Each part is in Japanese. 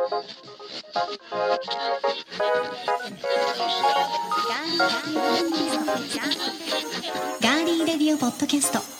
ガーリーレディオポッドキャスト。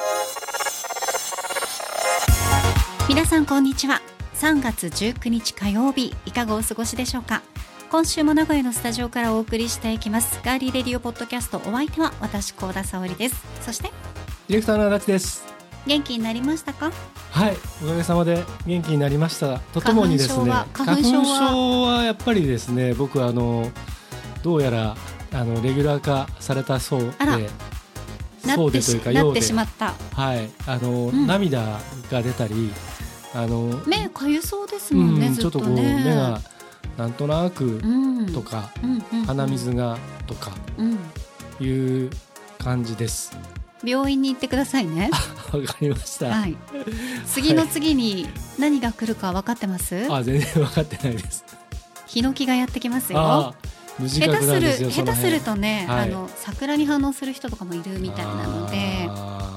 皆さんこんにちは。3月19日火曜日、いかがお過ごしでしょうか。今週も名古屋のスタジオからお送りしていきますガーリーレディオポッドキャスト。お相手は私高田沙織です。そしてディレクターの足立です。 元気になりましたか？ はい、おかげさまで元気になりました。とともにですね、花粉症はやっぱりですね、僕どうやらレギュラー化されたそうで、そうでというかなってしまった。 はい、涙が出たり、 目かゆそうですもんね、ずっとね。 ちょっとこう目がなんとなくとか、鼻水がとかいう感じです。 病院に行ってくださいね。 わかりました、 はい、次の次に何が来るか分かってます？ 全然分かってないです。 ヒノキがやってきますよ。 無自覚なんですよ。 下手するとね、 はい、 桜に反応する人とかもいるみたいなので、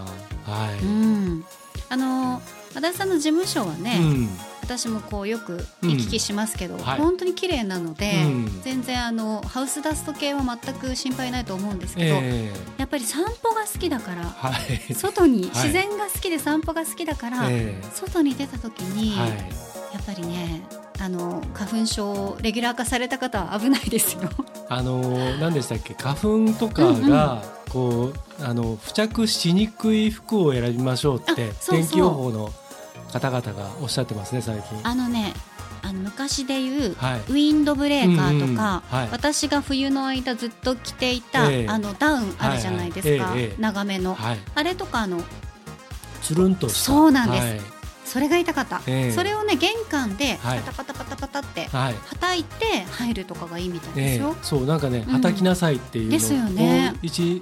足立さんの事務所はね、私もこうよく行き来しますけど、本当に綺麗なので、全然ハウスダスト系は全く心配ないと思うんですけど、やっぱり散歩が好きだから、外に、自然が好きで散歩が好きだから、外に出た時に、やっぱりね、花粉症レギュラー化された方は危ないですよ。 何でしたっけ、花粉とかがこう付着しにくい服を選びましょうって天気予報の方々がおっしゃってますね、最近。 昔でいう、ウィンドブレーカーとか、私が冬の間ずっと着ていた、ダウンあるじゃないですか、長めの、あれとかつるんとした。 そうなんです、それが痛かった、それをね、玄関でパタパタパタパタってはたいて入るとかがいいみたいですよ。 そう、なんかね、はたきなさいっていうのを、 ですよね、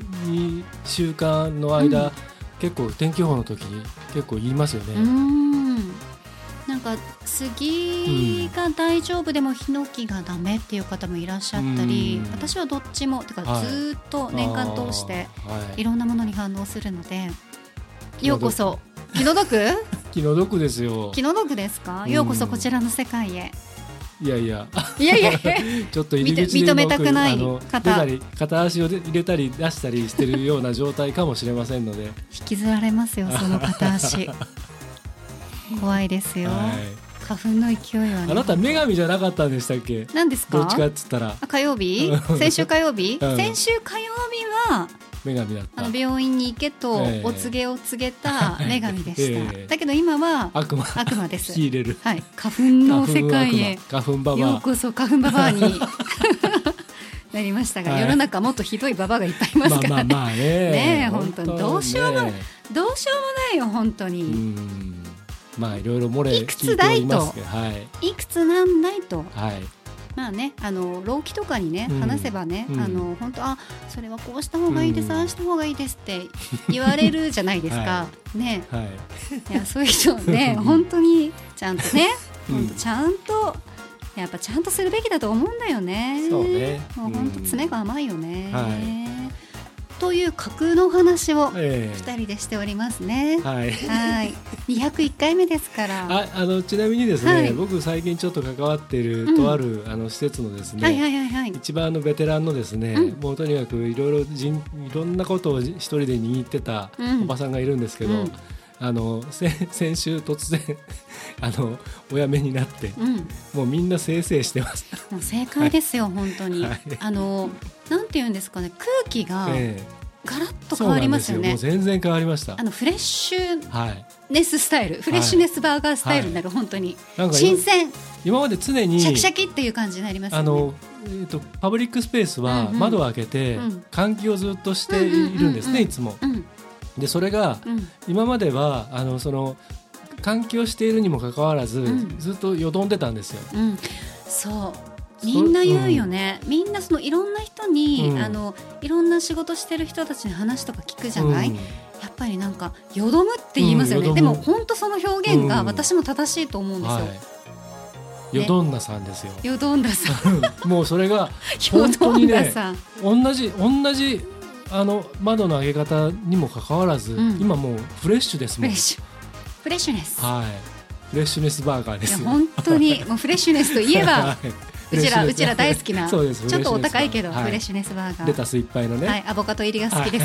1、2週間の間、結構天気予報の時に結構言いますよね。 なんか杉が大丈夫でもヒノキがダメっていう方もいらっしゃったり、私はどっちもてか、ずっと年間通していろんなものに反応するので、ようこそ。気の毒？ 気の毒ですよ。 気の毒ですか？ようこそこちらの世界へ。 いやいやちょっと入り口で認めたくない方、 片足を入れたり出したりしてるような状態かもしれませんので引きずられますよ、その片足。怖いですよ、花粉の勢いはね。 あなた女神じゃなかったんでしたっけ？ 何ですか？ どっちかっつったら火曜日先週火曜日、先週火曜日は女神だった。 病院に行けとお告げを告げた女神でした、だけど今は悪魔です。 入れる、 花粉の世界へ花粉ババア、 ようこそ花粉ババアになりましたが、世の中もっとひどいババアがいっぱいいますからね。本当にどうしようもないよ、本当に。 いろいろ漏れ聞いておりますけど、 いくつなんないと、まあね、老期とかにね、話せばね、本当、それはこうした方がいいです、ああした方がいいですって言われるじゃないですか、ね、いや、そういう人ね、本当にちゃんとね、ちゃんとやっぱちゃんとするべきだと思うんだよね。 そうね、 もう本当常が甘いよね、という架空のお話を2人でしておりますね。201回目ですから。 ちなみにですね、僕最近ちょっと関わっているとある施設のですね、一番ベテランのですね、もうとにかくいろんなことを一人で握ってたおばさんがいるんですけど、先週突然お辞めになって、もうみんなせいせいしてます。 もう正解ですよ、本当に。なんていうんですかね、空気がガラッと変わりますよね。 もう全然変わりました。 フレッシュネススタイル、フレッシュネスバーガースタイルになる、本当に新鮮。 今まで常にシャキシャキっていう感じになりますよね。 パブリックスペースは窓を開けて換気をずっとしているんですね、いつも。でそれが、今まではその換気をしているにもかかわらず、ずっとよどんでたんですよ。 そうみんな言うよね。みんないろんな人に、いろんな仕事してる人たちの話とか聞くじゃない、やっぱりなんかよどむって言いますよね、でも本当その表現が私も正しいと思うんですよ、 よどんなさんですよ。 よどんださんもうそれが本当にね、同じ窓の開け方にもかかわらず、今もうフレッシュですもん。 フレッシュネス、 フレッシュネスバーガーですよ。 本当にもうフレッシュネスといえば、はい、うちら大好きなちょっとお高いけど、はい、フレッシュネスバーガー、 レタスいっぱいのね、 はい、アボカド入りが好きです。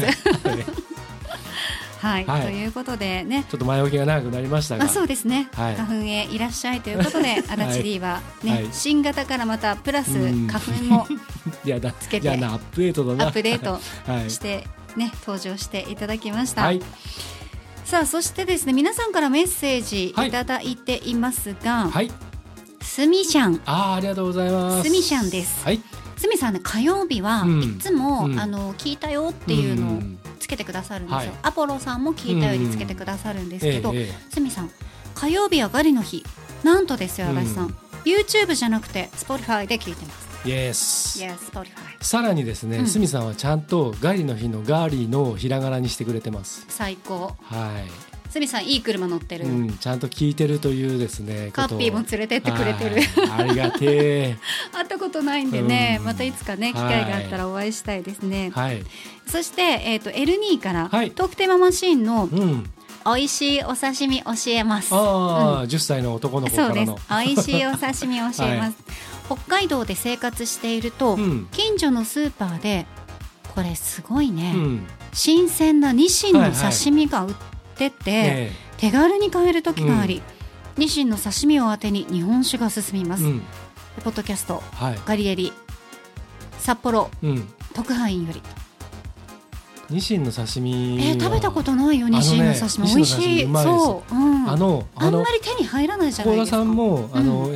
はいはい、ということでね、 ちょっと前置きが長くなりましたが、 そうですね、はい、花粉へいらっしゃいということで、足立 D は、ね、はい、新型からまたプラス花粉もつけてアップデートして、ね、登場していただきました。はい、さあそしてですね、皆さんからメッセージいただいていますが、はい、スミシャン、 ありがとうございます。 スミシャンです。はい、スミさんね、火曜日はいつも、聞いたよっていうのをつけてくださるんですよ。はい、アポロさんも聞いたよりつけてくださるんですけど、スミさん火曜日はガリの日、なんとですよ、足立さん、YouTube じゃなくて Spotify で聞いてます。 Yes、Spotify。さらにですね、スミさんはちゃんとガリの日のガリのひらがなにしてくれてます。 最高。 はい。 スミさんいい車乗ってる、 ちゃんと聞いてるというですね、 カッピーも連れてってくれてる。 ありがてえ。 会ったことないんでね、またいつかね機会があったらお会いしたいですね。はい、そして、L2 から、はい、トークテーママシーンの、美味しいお刺身教えます。 10歳の男の子からの。 そうです。美味しいお刺身教えます。はい、北海道で生活していると、近所のスーパーでこれすごいね、新鮮なニシンの刺身が売ってて、手軽に買える時があり、ニシンの刺身を当てに日本酒が進みます。ポッドキャスト、ガリエリ札幌、特派員より。 ニシンの刺身、 食べたことないよ。ニシンの刺身美味しい。そう、あんまり手に入らないじゃないですか。 高田さんも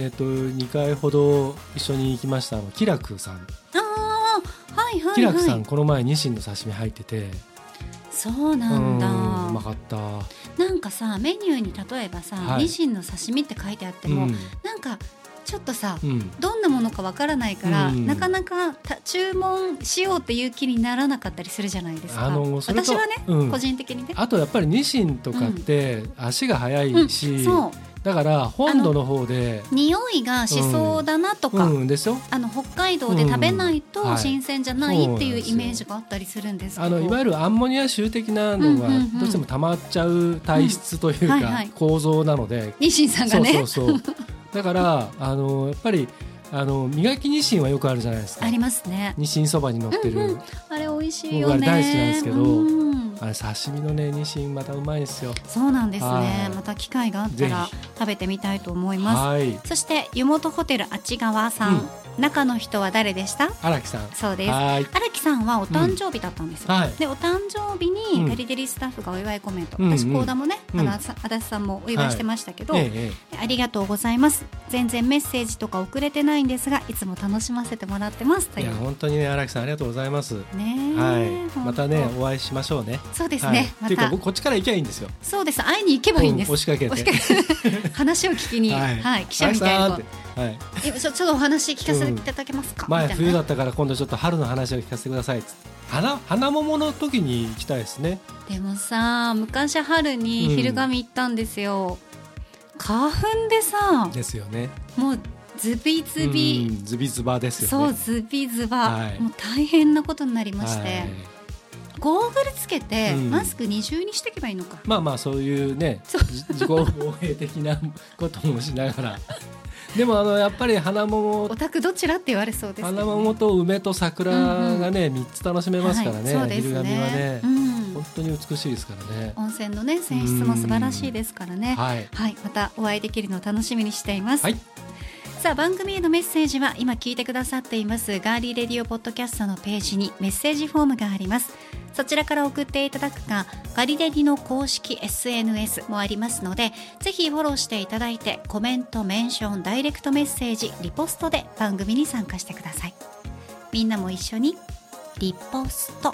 2回ほど一緒に行きましたキラクさん。 はいはい。 キラクさんこの前ニシンの刺身入ってて、 そうなんだ。うまかった。 なんかさ、メニューに例えばさ、ニシンの刺身って書いてあっても、なんかちょっとさ、どんなものかわからないから、なかなか注文しようっていう気にならなかったりするじゃないですか。私はね、個人的にね。 あとやっぱりニシンとかって足が速いし、だから本土の方で匂いがしそうだなとか、 ですよ。 北海道で食べないと新鮮じゃないっていうイメージがあったりするんですけど、 いわゆるアンモニア臭的なのがどうしても溜まっちゃう体質というか構造なので、 ニシンさんがね、 だからやっぱり磨きニシンはよくあるじゃないですか。 ありますね。 ニシンそばに乗ってる、 あれ美味しいよね。 僕あれ大好きなんですけど、あれ刺身のねニシンまたうまいですよ。 そうなんですね。また機会があったら食べてみたいと思います。そして湯本ホテルあちがわさん、中の人は誰でした？ 荒木さん。 そうです。荒木さんはお誕生日だったんですよ。でお誕生日にガリデリスタッフがお祝いコメント、私高田もね、足立さんもお祝いしてましたけど、ありがとうございます。全然メッセージとか送れてないんですが、いつも楽しませてもらってますという。 いや本当にね、荒木さんありがとうございます。はい。またねお会いしましょうね。 そうですね。 っていうか僕こっちから行きゃいいんですよ。 そうです。会いに行けばいいんです。 押しかけて。 話を聞きに、記者みたいな。ちょっとお話聞かせていただけますか。 前冬だったから今度ちょっと春の話を聞かせてください。花桃の時に行きたいですね。 でもさ、昔春に昼神行ったんですよ。花粉でさ。 ですよね。 もうズビズビ。 ズビズバですよね。そうズビズバ。もう大変なことになりまして。ゴーグルつけて、マスク二重にしていけばいいのか。 まあそういうね、自己防衛的なこともしながら。でもやっぱり花桃、 お宅どちらって言われそうですけど、 花桃と梅と桜がね3つ楽しめますからね。昼神はね、本当に美しいですからね。 温泉のね泉質も素晴らしいですからね。はい、またお会いできるのを楽しみにしています。さあ番組へのメッセージは今聞いてくださっていますガーリーレディオポッドキャストのページにメッセージフォームがあります。そちらから送っていただくか、ガリレディの公式 SNS もありますので、ぜひフォローしていただいて、コメント、メンション、ダイレクトメッセージ、リポストで番組に参加してください。みんなも一緒にリポスト。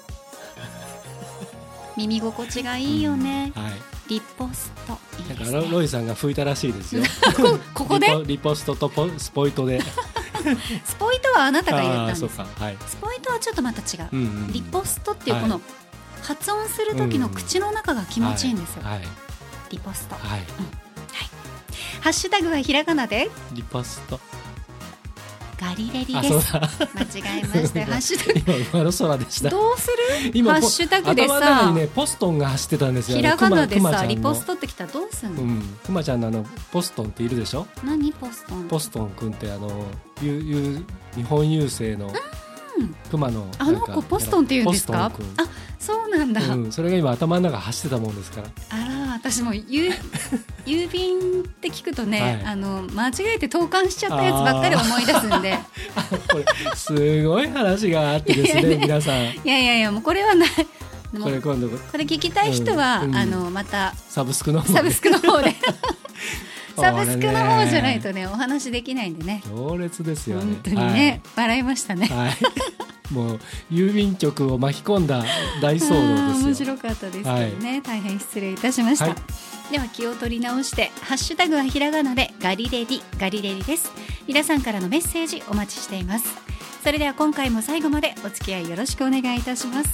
耳心地がいいよね。リポストいいですね。 なんかロイさんが吹いたらしいですよ。 ここでリポストとスポイトで。 スポイトはあなたが言ったんです。 そうか、 スポイトはちょっとまた違う。リポストっていうこの発音する時の口の中が気持ちいいんですよ。リポスト。ハッシュタグはひらがなでリポスト。 ガリレリです。間違えましたよ。ハッシュタグ今馬の空でした。 どうする？今ハッシュタグでさ、頭の中にねポストンが走ってたんですよ。 ひらがなでさリポストってきたらどうすんの？ くまちゃんのポストンっているでしょ。 何ポストン？ ポストンくんって日本郵政の熊のあの子ポストンって言うんですか？あ、そうなんだ、 それが今頭の中走ってたもんですから。 あら、私も郵便って聞くとね、間違えて投函しちゃったやつばっかり思い出すんでこれすごい話があってですね皆さん。いやもうこれはない。 これ今度これ聞きたい人は、またサブスクの方でサブスクの方じゃないとねお話できないんでね。 強烈ですよね。 本当にね、笑いましたね。 もう郵便局を巻き込んだ大騒動ですよ。 面白かったですけどね、大変失礼いたしました。では気を取り直してハッシュタグはひらがなでガリレリです。皆さんからのメッセージお待ちしています。それでは今回も最後までお付き合いよろしくお願いいたします。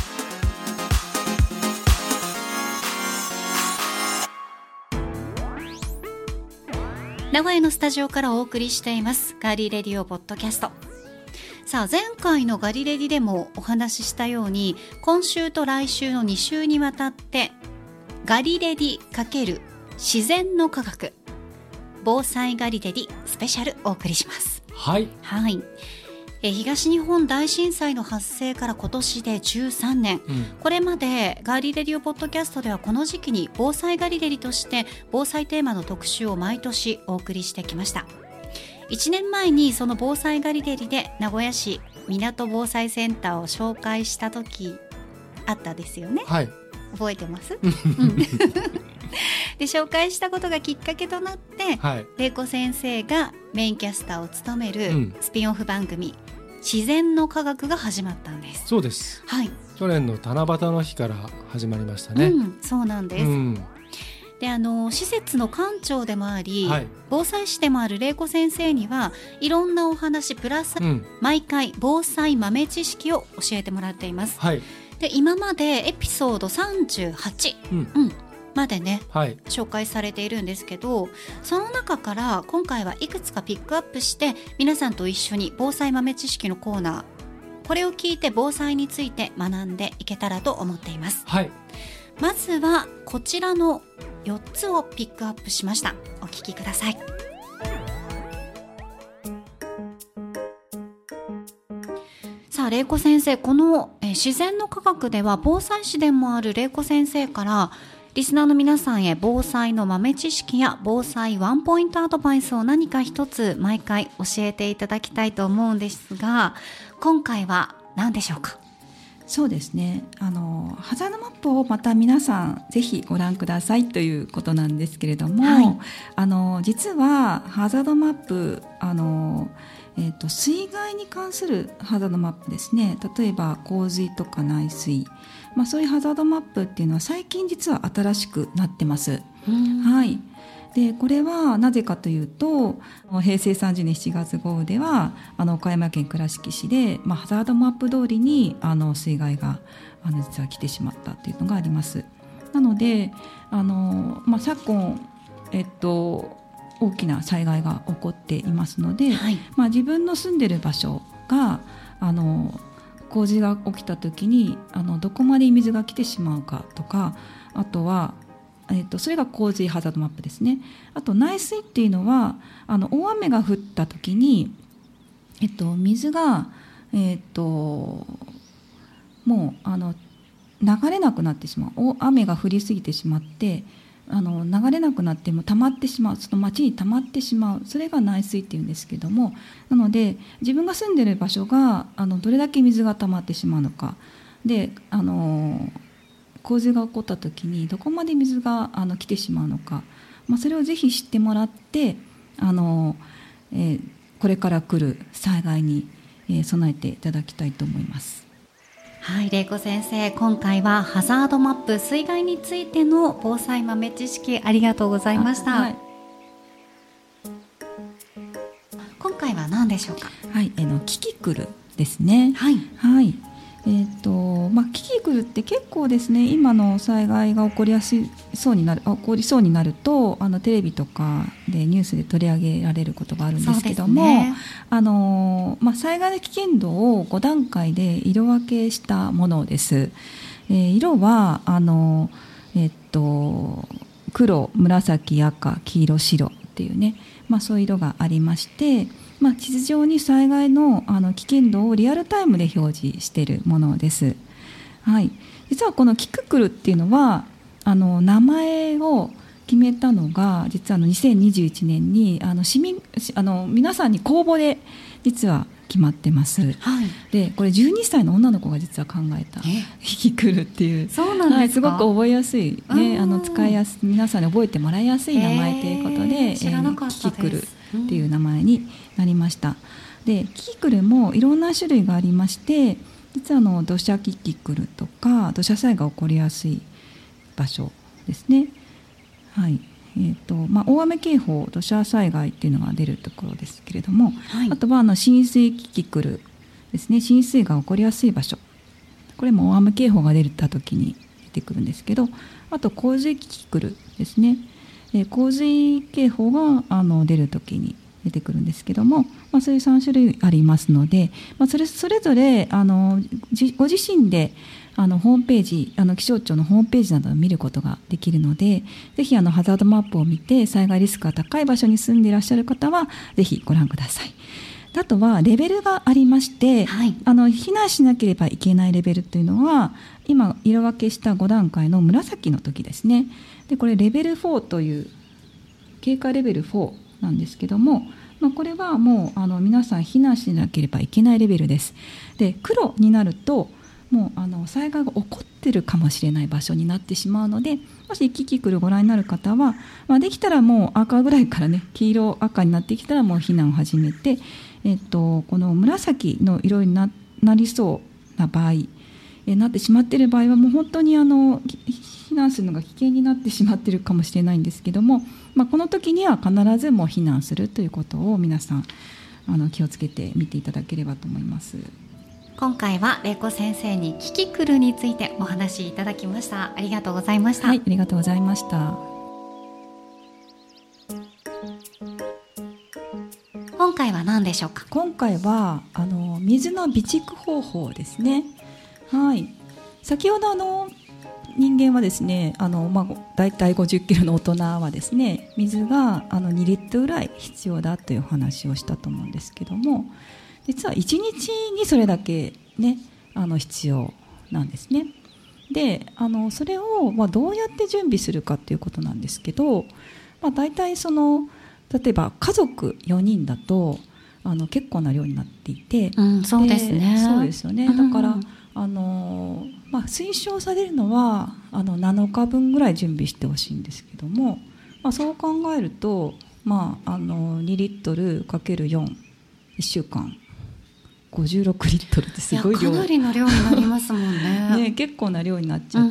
名古屋のスタジオからお送りしていますガリレディオポッドキャスト。さあ前回のガリレディでもお話ししたように今週と来週の2週にわたってガリレディ×自然の科学防災ガリレディスペシャルお送りします。はい、東日本大震災の発生から今年で13年、これまでガリレディオポッドキャストではこの時期に防災ガリレディとして防災テーマの特集を毎年お送りしてきました。1年前にその防災ガリレディで名古屋市港防災センターを紹介した時あったですよね。覚えてます？で紹介したことがきっかけとなって、玲子先生がメインキャスターを務めるスピンオフ番組、自然の科学が始まったんです。 そうです、去年の七夕の日から始まりましたね。 そうなんです、で施設の館長でもあり、防災士でもある玲子先生にはいろんなお話プラス、毎回防災豆知識を教えてもらっています。で今までエピソード38、までね、紹介されているんですけど、その中から今回はいくつかピックアップして皆さんと一緒に防災豆知識のコーナー、これを聞いて防災について学んでいけたらと思っています。まずはこちらの4つをピックアップしました。お聞きください。さあ玲子先生、この自然の科学では防災士でもある玲子先生からリスナーの皆さんへ防災の豆知識や防災ワンポイントアドバイスを何か一つ毎回教えていただきたいと思うんですが、今回は何でしょうか？ そうですね、ハザードマップをまた皆さんぜひご覧くださいということなんですけれども、実はハザードマップ水害に関するハザードマップですね。例えば洪水とか内水、そういうハザードマップっていうのは最近実は新しくなってます。でこれはなぜかというと、平成30年7月豪雨では岡山県倉敷市で、ハザードマップ通りに水害が実は来てしまったというのがあります。なので昨今、大きな災害が起こっていますので、自分の住んでいる場所が洪水が起きた時にどこまで水が来てしまうかとか、あとはそれが洪水ハザードマップですね。あと内水っていうのは大雨が降った時に、水が、もう流れなくなってしまう、雨が降りすぎてしまって流れなくなっても溜まってしまう、その町に溜まってしまう、それが内水っていうんですけども、なので自分が住んでいる場所がどれだけ水が溜まってしまうのかで、洪水が起こった時にどこまで水が来てしまうのか、それをぜひ知ってもらってこれから来る災害に、備えていただきたいと思います。 玲子先生、今回はハザードマップ水害についての防災豆知識ありがとうございました。今回は何でしょうか？ キキクルですね。 キキクルって結構ですね、今の災害が起こりそうになるとテレビとかでニュースで取り上げられることがあるんですけども、ね、災害の危険度を5段階で色分けしたものです。色は黒、紫、赤、黄色、白っていうね、そういう色がありまして、地図上に災害の危険度をリアルタイムで表示しているものです。はい、実はこのキククルっていうのは名前を決めたのが実は2021年に皆さんに公募で実は決まってます、はい、でこれ12歳の女の子が実は考えたキキクルっていう、 そうなんですか、 はい、すごく覚えやすい、ね、使いやすい、皆さんに覚えてもらいやすい名前ということで、 知らなかったです。 キキクルっていう名前になりました。でキキクルもいろんな種類がありまして、実は土砂キキクルとか土砂災害が起こりやすい場所ですね。はい、大雨警報、土砂災害っていうのが出るところですけれども、はい、あとは浸水キキクルですね。浸水が起こりやすい場所、これも大雨警報が出た時に出てくるんですけど、あと洪水キキクルですね。洪水警報が出るときに出てくるんですけども、そういう3種類ありますので、それぞれご自身でホームページ、気象庁のホームページなどを見ることができるので、ぜひハザードマップを見て災害リスクが高い場所に住んでいらっしゃる方はぜひご覧ください。あとはレベルがありまして、はい、避難しなければいけないレベルというのは今色分けした5段階の紫の時ですね。でこれレベル4という警戒レベル4なんですけども、これはもう皆さん避難しなければいけないレベルです。で黒になるともう災害が起こってるかもしれない場所になってしまうので、もしキキクルご覧になる方は、できたらもう赤ぐらいからね、黄色赤になってきたらもう避難を始めて、この紫の色に なりそうな場合、なってしまっている場合はもう本当に避難するのが危険になってしまっているかもしれないんですけども、この時には必ずもう避難するということを皆さん気をつけて見ていただければと思います。 今回は玲子先生にキキクルについてお話しいただきました。ありがとうございました。 はい、ありがとうございました。 今回は何でしょうか。 今回は水の備蓄方法ですね。はい、先ほど人間はですねだいたい50キロの大人はですね、水が2リットルぐらい必要だという話をしたと思うんですけども、実は1日にそれだけね必要なんですね。でそれをどうやって準備するかということなんですけど、だいたい例えば家族4人だと結構な量になっていて、 そうですね。 そうですよね。だから推奨されるのは7日分ぐらい準備してほしいんですけども、そう考えると、2リットル ×4 1週間56リットルってすごい量、 かなりの量になりますもん ね結構な量になっちゃって、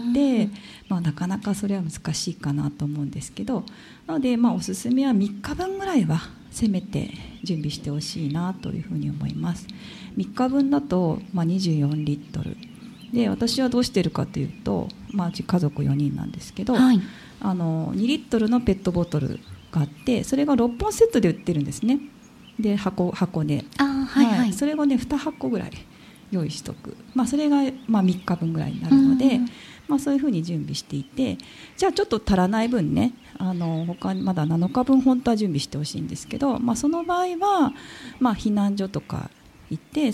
なかなかそれは難しいかなと思うんですけど、なのでおすすめは3日分ぐらいはせめて準備してほしいなというふうに思います。3日分だと24リットルで、私はどうしているかというと、うち家族4人なんですけど、はい、2リットルのペットボトルがあって、それが6本セットで売ってるんですね。で箱で、それをね2箱ぐらい用意しとく、それが3日分ぐらいになるので、そういうふうに準備していて、じゃあちょっと足らない分ね、他にまだ7日分本当は準備してほしいんですけど、その場合は、避難所とか行って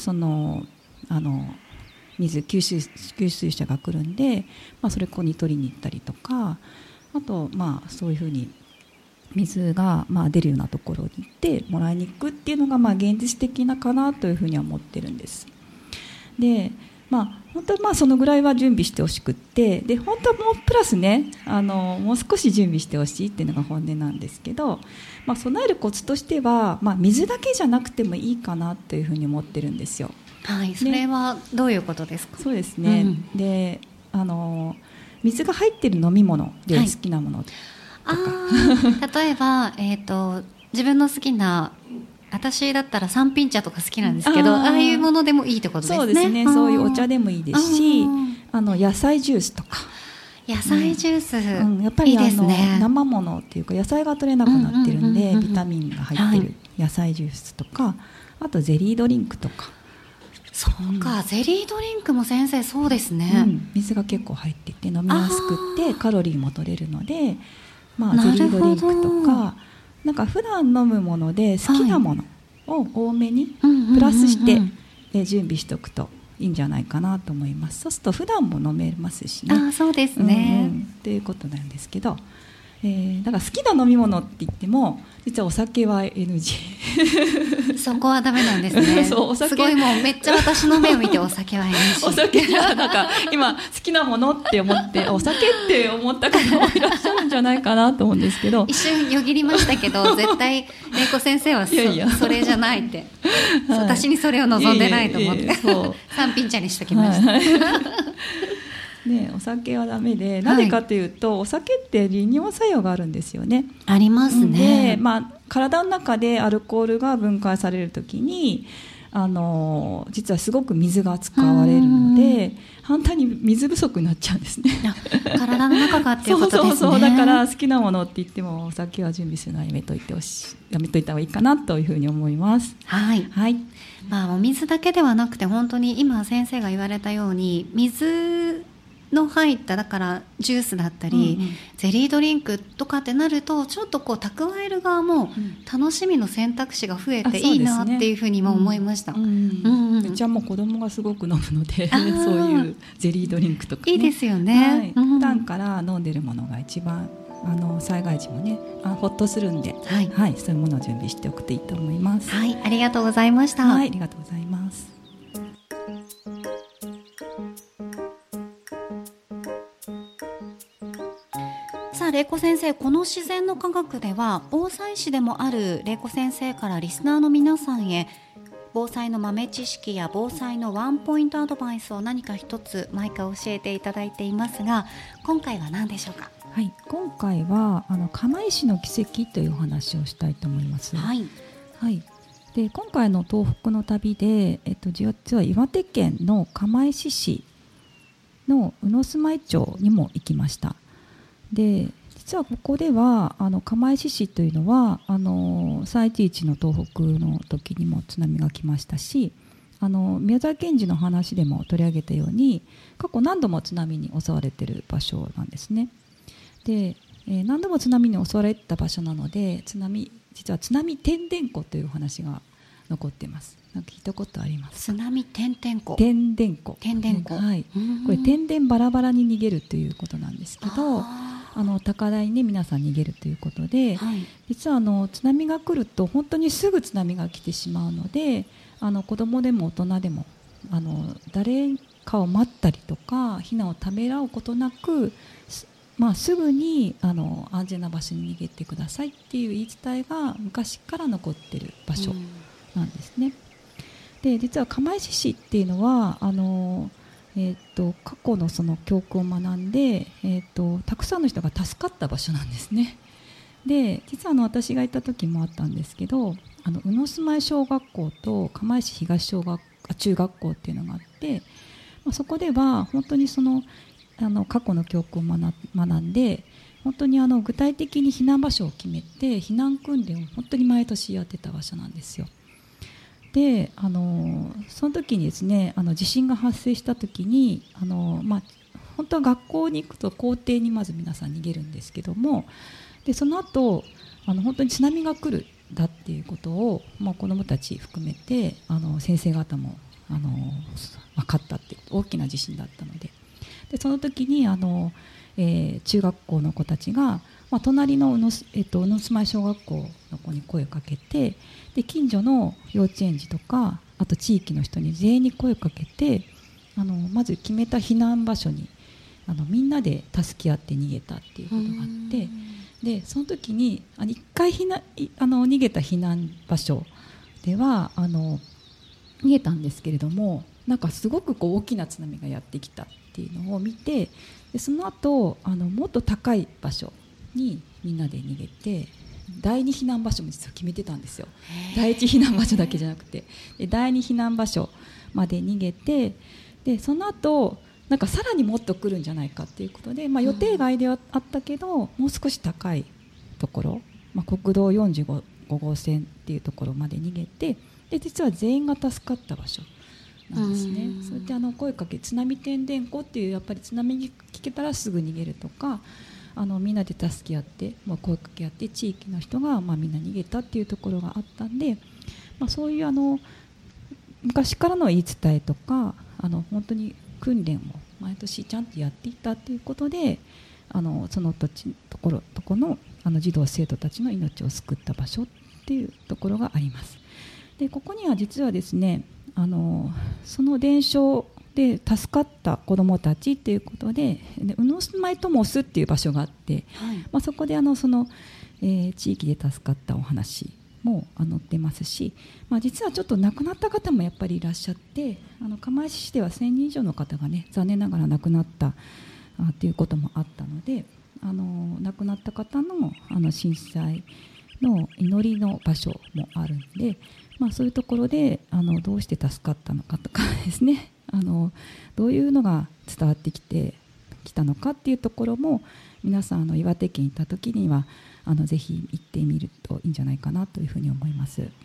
給水車が来るんで、それここに取りに行ったりとか、あとそういうふうに水が出るようなところに行ってもらいに行くっていうのが現実的なかなというふうには思ってるんです。で本当はそのぐらいは準備してほしくって、で本当はもうプラスねもう少し準備してほしいっていうのが本音なんですけど、備えるコツとしては、水だけじゃなくてもいいかなというふうに思ってるんですよ。 はい、それはどういうことですか。 そうですね、で水が入っている飲み物で好きなものとか、 例えば、自分の好きな私だったら三品茶とか好きなんですけど、ああいうものでもいいってことですね。 そうですね、そういうお茶でもいいですし、野菜ジュースとか。 野菜ジュース、 やっぱりいいですね。 生ものっていうか野菜が取れなくなってるんで、ビタミンが入ってる野菜ジュースとか、あとゼリードリンクとか。 そうか、ゼリードリンクも先生そうですね、 水が結構入ってて飲みやすくてカロリーも取れるので、ゼリードリンクとか、なんか普段飲むもので好きなものを多めにプラスして準備しておくといいんじゃないかなと思います。そうすると普段も飲めますしね。 そうですね、 ということなんですけど、だから好きな飲み物って言っても実はお酒は NG そこはダメなんですね。 そう、お酒すごい、もうめっちゃ私の目を見てお酒は NG お酒がなんか今好きなものって思ってお酒って思った方もいらっしゃるんじゃないかなと思うんですけど、 一瞬よぎりましたけど絶対玲子先生はそれじゃないって、私にそれを望んでないと思って三品茶にしときました、 お酒はダメで、なぜかというと、お酒って利尿作用があるんですよね。 ありますね。 で、体の中でアルコールが分解されるときに実はすごく水が使われるので、反対に水不足になっちゃうんですね。 体の中がっていうことですね。 そうだから好きなものって言ってもお酒は準備するのはやめといた方がいいかなというふうに思います。 はい、お水だけではなくて、本当に今先生が言われたように水の入っただからジュースだったり、ゼリードリンクとかってなると、ちょっとこう蓄える側も楽しみの選択肢が増えていいなっていうふうにも思いました。うちはもう子供がすごく飲むのでそういうゼリードリンクとか、 いいですよね。 普段から飲んでるものが一番災害時もねほっとするんで、そういうものを準備しておくといいと思います。 ありがとうございました。 ありがとうございます。 さあ、玲子先生、この自然の科学では防災士でもある玲子先生からリスナーの皆さんへ防災の豆知識や防災のワンポイントアドバイスを何か一つ毎回教えていただいていますが、今回は何でしょうか？ 今回は釜石の奇跡というお話をしたいと思います。で、今回の東北の旅で、実は岩手県の釜石市の鵜住居町にも行きました。で、実はここでは釜石市というのは3.11の東北の時にも津波が来ましたし、宮沢賢治の話でも取り上げたように過去何度も津波に襲われている場所なんですね。で、何度も津波に襲われた場所なので、実は津波てんでんこという話が残っています。なんか聞いたことあります？ 津波てんてんこ。 てんでんこ。 てんでんこ。 これてんでんバラバラに逃げるということなんですけど、高台に皆さん逃げるということで、実は津波が来ると本当にすぐ津波が来てしまうので、子供でも大人でも誰かを待ったりとか避難をためらうことなく、すぐに安全な場所に逃げてくださいっていう言い伝えが昔から残っている場所なんですね。で、実は釜石市っていうのは過去のその教訓を学んで、たくさんの人が助かった場所なんですね。で、実は私が行った時もあったんですけど、鵜住居小学校と釜石東中学校っていうのがあって、そこでは本当に過去の教訓を学んで、本当に具体的に避難場所を決めて避難訓練を本当に毎年やってた場所なんですよ。で、その時にですね、地震が発生した時に本当は学校に行くと校庭にまず皆さん逃げるんですけども、でその後本当に津波が来るんだっていうことを、子どもたち含めて先生方も分かったっていう大きな地震だったので、その時に中学校の子たちが、隣の鵜住居小学校の子に声をかけて、で近所の幼稚園児とかあと地域の人に全員に声をかけてまず決めた避難場所にみんなで助け合って逃げたっていうことがあって、でその時に一回逃げた避難場所では逃げたんですけれども、なんかすごく大きな津波がやってきたっていうのを見て、でその後もっと高い場所にみんなで逃げて、 第2避難場所も実は決めてたんですよ。第1避難場所だけじゃなくて、で第2避難場所まで逃げて、でその後なんかさらにもっと来るんじゃないかっていうことで、予定外ではあったけど、もう少し高いところ、国道45号線っていうところまで逃げて、で実は全員が助かった場所なんですね。そうやって声かけ、津波て伝湖っていう、やっぱり津波に聞けたらすぐ逃げるとか、みんなで助け合って、声かけ合って地域の人がみんな逃げたっていうところがあったんで、そういう昔からの言い伝えとか本当に訓練を毎年ちゃんとやっていたということで、そのところの児童生徒たちの命を救った場所っていうところがあります。でここには実はですね、その伝承で助かった子どもたちということで、宇野住まいともすっていう場所があって、そこでその、地域で助かったお話も載ってますし、実はちょっと亡くなった方もやっぱりいらっしゃって、釜石市では1000人以上の方がね、残念ながら亡くなったということもあったので、亡くなった方の震災の祈りの場所もあるんで、そういうところでどうして助かったのかとかですね、どういうのが伝わってきたのかっていうところも、皆さん岩手県に行った時にはぜひ行ってみるといいんじゃないかなというふうに思います。 や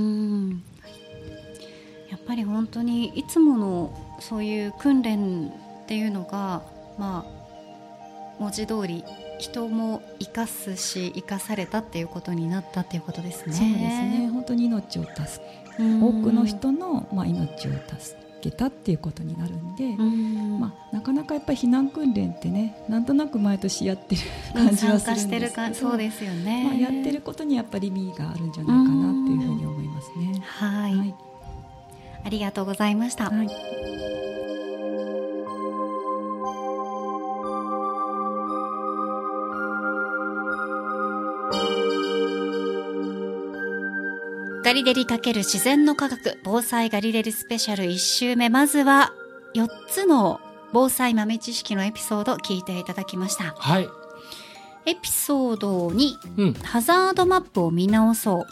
っぱり本当にいつものそういう訓練っていうのが、文字通り人も生かすし生かされたっていうことになったっていうことですね。 そうですね、本当に命を多くの人の、命を助けたっていうことになるんで、なかなかやっぱり避難訓練ってね、なんとなく毎年やってる感じはするんですけど、 そうですよね、 やってることにやっぱり意味があるんじゃないかなっていうふうに思いますね。 はい、ありがとうございました。ガリレリ×自然の科学防災ガリレリスペシャル1週目、まずは4つの防災豆知識のエピソード聞いていただきました。エピソード2、ハザードマップを見直そう、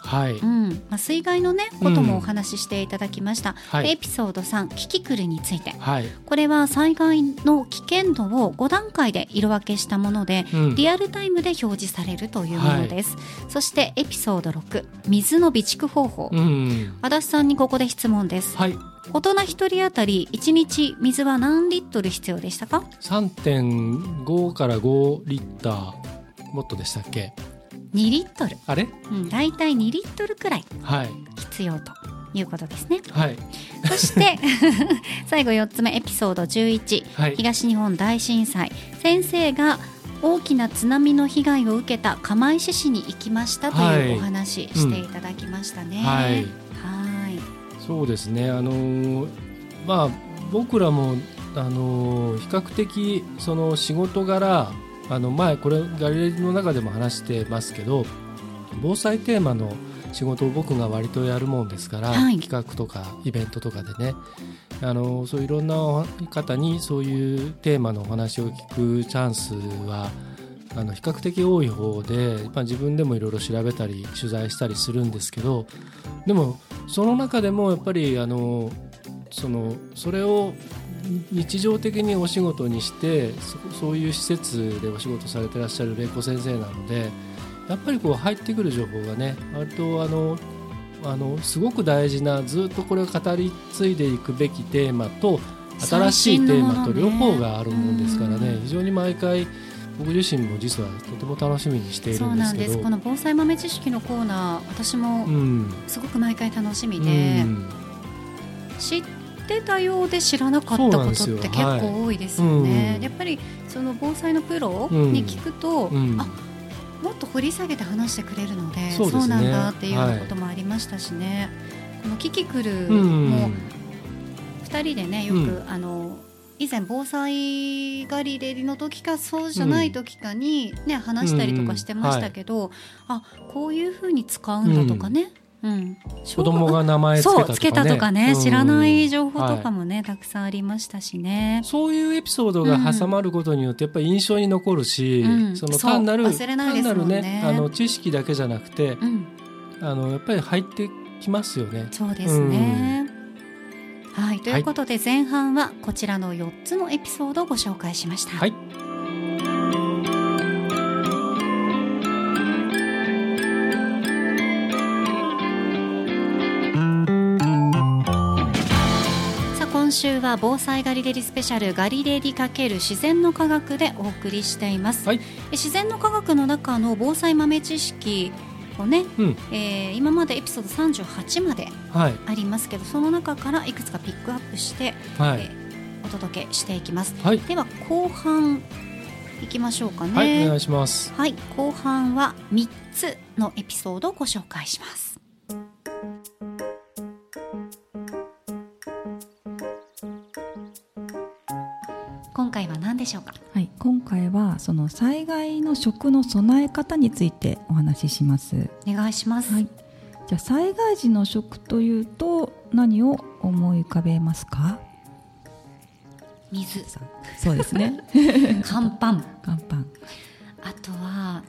水害のねこともお話ししていただきました、エピソード3、キキクルについて、これは災害の危険度を5段階で色分けしたもので、リアルタイムで表示されるというものです、そしてエピソード6、水の備蓄方法、足立さんにここで質問です。大人1人当たり1日水は何リットル必要でしたか？ 3.5 から5リッター、もっとでしたっけ ？2リットル。 あれ？ だいたい2リットルくらい必要ということですね。そして最後4つ目、エピソード11、東日本大震災、先生が大きな津波の被害を受けた釜石市に行きましたというお話していただきましたね。 そうですね、僕らも比較的その仕事柄、前これガリレリの中でも話してますけど、防災テーマの仕事を僕が割とやるもんですから、企画とかイベントとかでね、そういろんな方にそういうテーマのお話を聞くチャンスは比較的多い方で、自分でもいろいろ調べたり取材したりするんですけど、でもその中でもやっぱりそれを日常的にお仕事にしてそういう施設でお仕事されてらっしゃる玲子先生なので、やっぱり入ってくる情報がね、割とすごく大事な、ずっとこれを語り継いでいくべきテーマと新しいテーマと両方があるものですからね、非常に毎回僕自身も実はとても楽しみにしているんですけど。そうなんです。 この防災豆知識のコーナー、私もすごく毎回楽しみで、知ってたようで知らなかったことって結構多いですよね。やっぱりその防災のプロに聞くと、もっと掘り下げて話してくれるので、そうなんだっていうようなこともありましたしね。このキキクルも2人でね、よく以前防災ガリレリの時かそうじゃない時かに、話したりとかしてましたけど、こういう風に使うんだとかね、 子供が名前つけたとかね、 そうつけたとかね、知らない情報とかもね、たくさんありましたしね。 そういうエピソードが挟まることによってやっぱり印象に残るし、その単なるね、知識だけじゃなくて、やっぱり入ってきますよね。 そうですね、はい、ということで前半はこちらの4つのエピソードをご紹介しました。 はい。 今週は防災ガリレディスペシャルガリレディ×自然の科学でお送りしています、自然の科学の中の防災豆知識をね、今までエピソード38までありますけど、その中からいくつかピックアップして、お届けしていきます、では後半いきましょうかね。 お願いします。 後半は3つのエピソードをご紹介します。今回は何でしょうか。 今回はその災害の食の備え方についてお話しします。 お願いします。 じゃあ災害時の食というと何を思い浮かべますか。 水。 そうですね。 乾パン。 乾パン。 あとは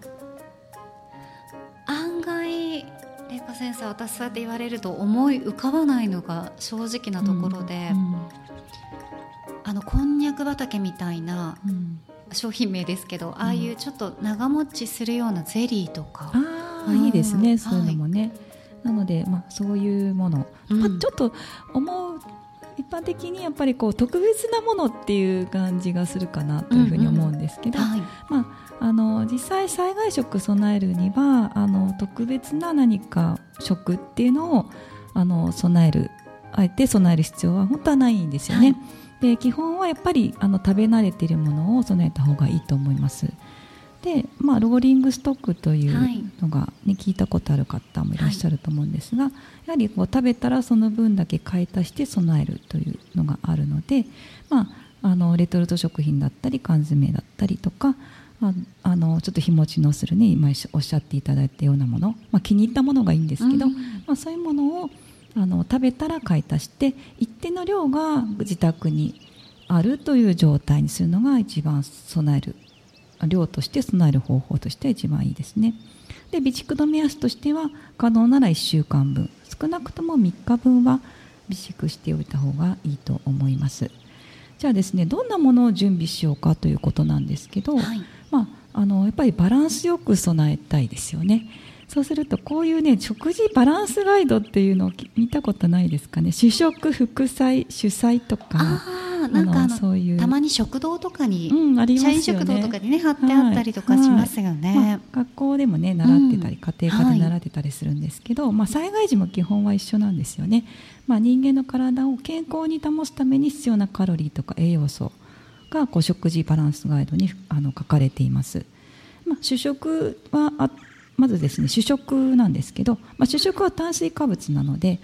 案外玲香先生、私そうやって言われると思い浮かばないのが正直なところで、こんにゃく畑みたいな、商品名ですけど、ああいうちょっと長持ちするようなゼリーとか、 いいですね、そういうのもね、なので、そういうもの、ちょっと思う一般的にやっぱりこう特別なものっていう感じがするかなというふうに思うんですけど、実際災害食備えるには特別な何か食っていうのを備える、あえて備える必要は本当はないんですよね、で基本はやっぱり食べ慣れているものを備えた方がいいと思います。で、ローリングストックというのが、聞いたことある方もいらっしゃると思うんですが、やはりこう食べたらその分だけ買い足して備えるというのがあるので、レトルト食品だったり缶詰だったりとか、ちょっと日持ちのするね、今おっしゃっていただいたようなもの、気に入ったものがいいんですけど、そういうものを食べたら買い足して一定の量が自宅にあるという状態にするのが一番備える量として備える方法としては一番いいですね。で備蓄の目安としては可能なら1週間分、少なくとも3日分は備蓄しておいた方がいいと思います。じゃあですね、どんなものを準備しようかということなんですけど、やっぱりバランスよく備えたいですよね。そうするとこういうね、食事バランスガイドっていうのを見たことないですかね。主食、副菜、主菜とか、そういうたまに食堂とかに、 ありますよね、 社員食堂とかにね貼ってあったりとかしますよね、 学校でもね習ってたり、家庭科で習ってたりするんですけど、災害時も基本は一緒なんですよね。人間の体を健康に保つために必要なカロリーとか栄養素が食事バランスガイドに書かれています。主食はまずですね、主食なんですけど、主食は炭水化物なので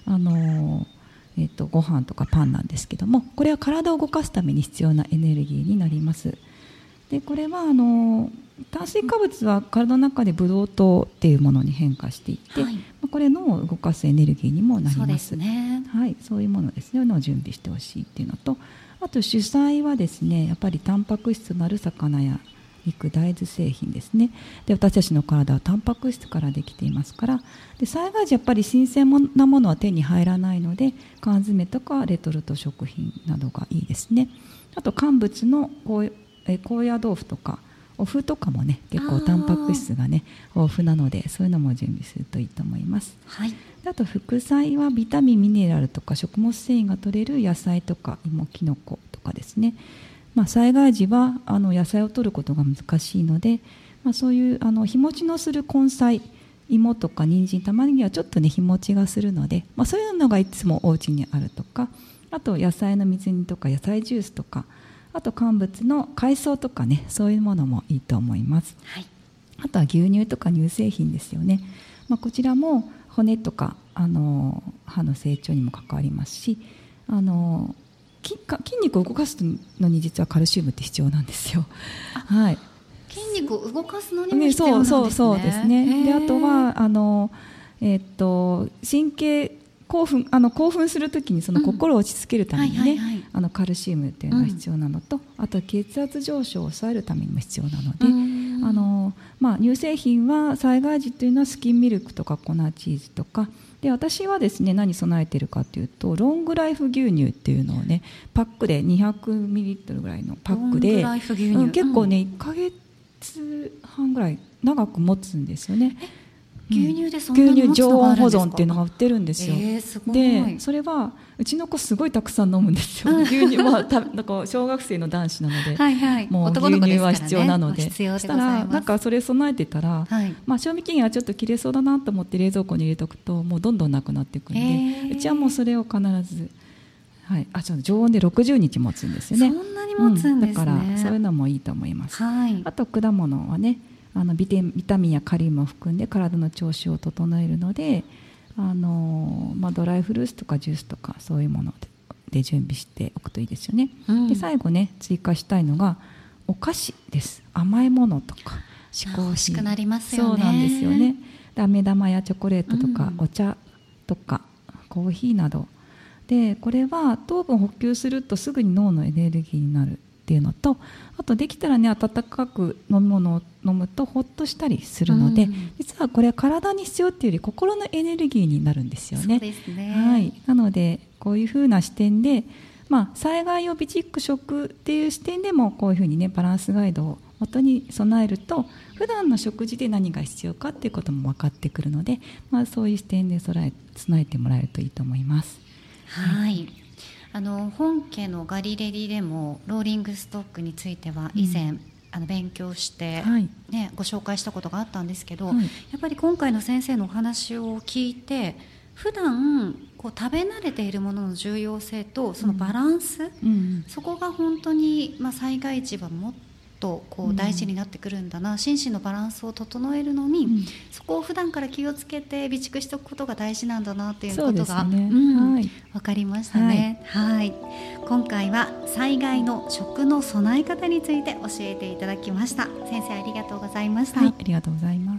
ご飯とかパンなんですけども、これは体を動かすために必要なエネルギーになります。でこれは炭水化物は体の中でブドウ糖っていうものに変化していって、これ脳を動かすエネルギーにもなります。そうですね、そういうものですねのを準備してほしいっていうのと、あと主菜はですね、やっぱりタンパク質のある魚や肉、大豆製品ですね。で私たちの体はタンパク質からできていますから、で災害時やっぱり新鮮なものは手に入らないので、缶詰とかレトルト食品などがいいですね。あと乾物の高野豆腐とかお麩とかもね、結構タンパク質がね豊富なので、そういうのも準備するといいと思います。あと副菜はビタミン、ミネラルとか食物繊維が取れる野菜とか芋、きのことかですね。災害時は野菜を取ることが難しいので、そういう日持ちのする根菜、芋とか人参、玉ねぎはちょっとね日持ちがするので、そういうのがいつもお家にあるとか、あと野菜の水煮とか野菜ジュースとか、あと乾物の海藻とかね、そういうものもいいと思います。あとは牛乳とか乳製品ですよね。こちらも骨とか歯の成長にも関わりますし、筋肉を動かすのに実はカルシウムって必要なんですよ。筋肉を動かすのにも必要なんですね。 そうですね。であとは神経興奮するときにその心を落ち着けるためにね、カルシウムっていうのが必要なのと、あと血圧上昇を抑えるためにも必要なので、乳製品は災害時というのはスキンミルクとか粉チーズとかで、私はですね何備えてるかというとロングライフ牛乳っていうのをねパックで200ミリリットルぐらいのパックで、結構ね1ヶ月半ぐらい長く持つんですよね。 牛乳でそんなに持つのがあるんですか？牛乳常温保存っていうのが売ってるんですよ。すごい。でそれはうちの子すごいたくさん飲むんですよ。牛乳はなんか小学生の男子なのでもう牛乳は必要なので、そしたらなんかそれ備えてたら、賞味期限はちょっと切れそうだなと思って冷蔵庫に入れとくともうどんどんなくなっていくんで、うちはもうそれを必ず、常温で60日持つんですよね。 そんなに持つんですね。 だからそういうのもいいと思います。あと果物はねビタミンやカリウムを含んで体の調子を整えるので、ドライフルーツとかジュースとかそういうもので準備しておくといいですよね。で最後ね追加したいのがお菓子です。甘いものとか嗜好品、美味しくなりますよね。 そうなんですよね。飴玉やチョコレートとか、お茶とかコーヒーなどで、これは糖分補給するとすぐに脳のエネルギーになるっていうのと、あとできたらね温かく飲み物を飲むとホッとしたりするので、実はこれは体に必要っていうより心のエネルギーになるんですよね。 そうですね。 なのでこういうふうな視点で、災害予備蓄食っていう視点でもこういうふうにねバランスガイドを元に備えると普段の食事で何が必要かっていうことも分かってくるので、そういう視点で備えてもらえるといいと思います。 本家のガリレディでもローリングストックについては以前、勉強して、ご紹介したことがあったんですけど、やっぱり今回の先生のお話を聞いて普段こう食べ慣れているものの重要性とそのバランス、そこが本当に、災害時はもっとこう大事になってくるんだな、心身のバランスを整えるのに、そこを普段から気をつけて備蓄しておくことが大事なんだなっていうことが、分かりましたね。今回は災害の食の備え方について教えていただきました。先生ありがとうございました。 ありがとうございます。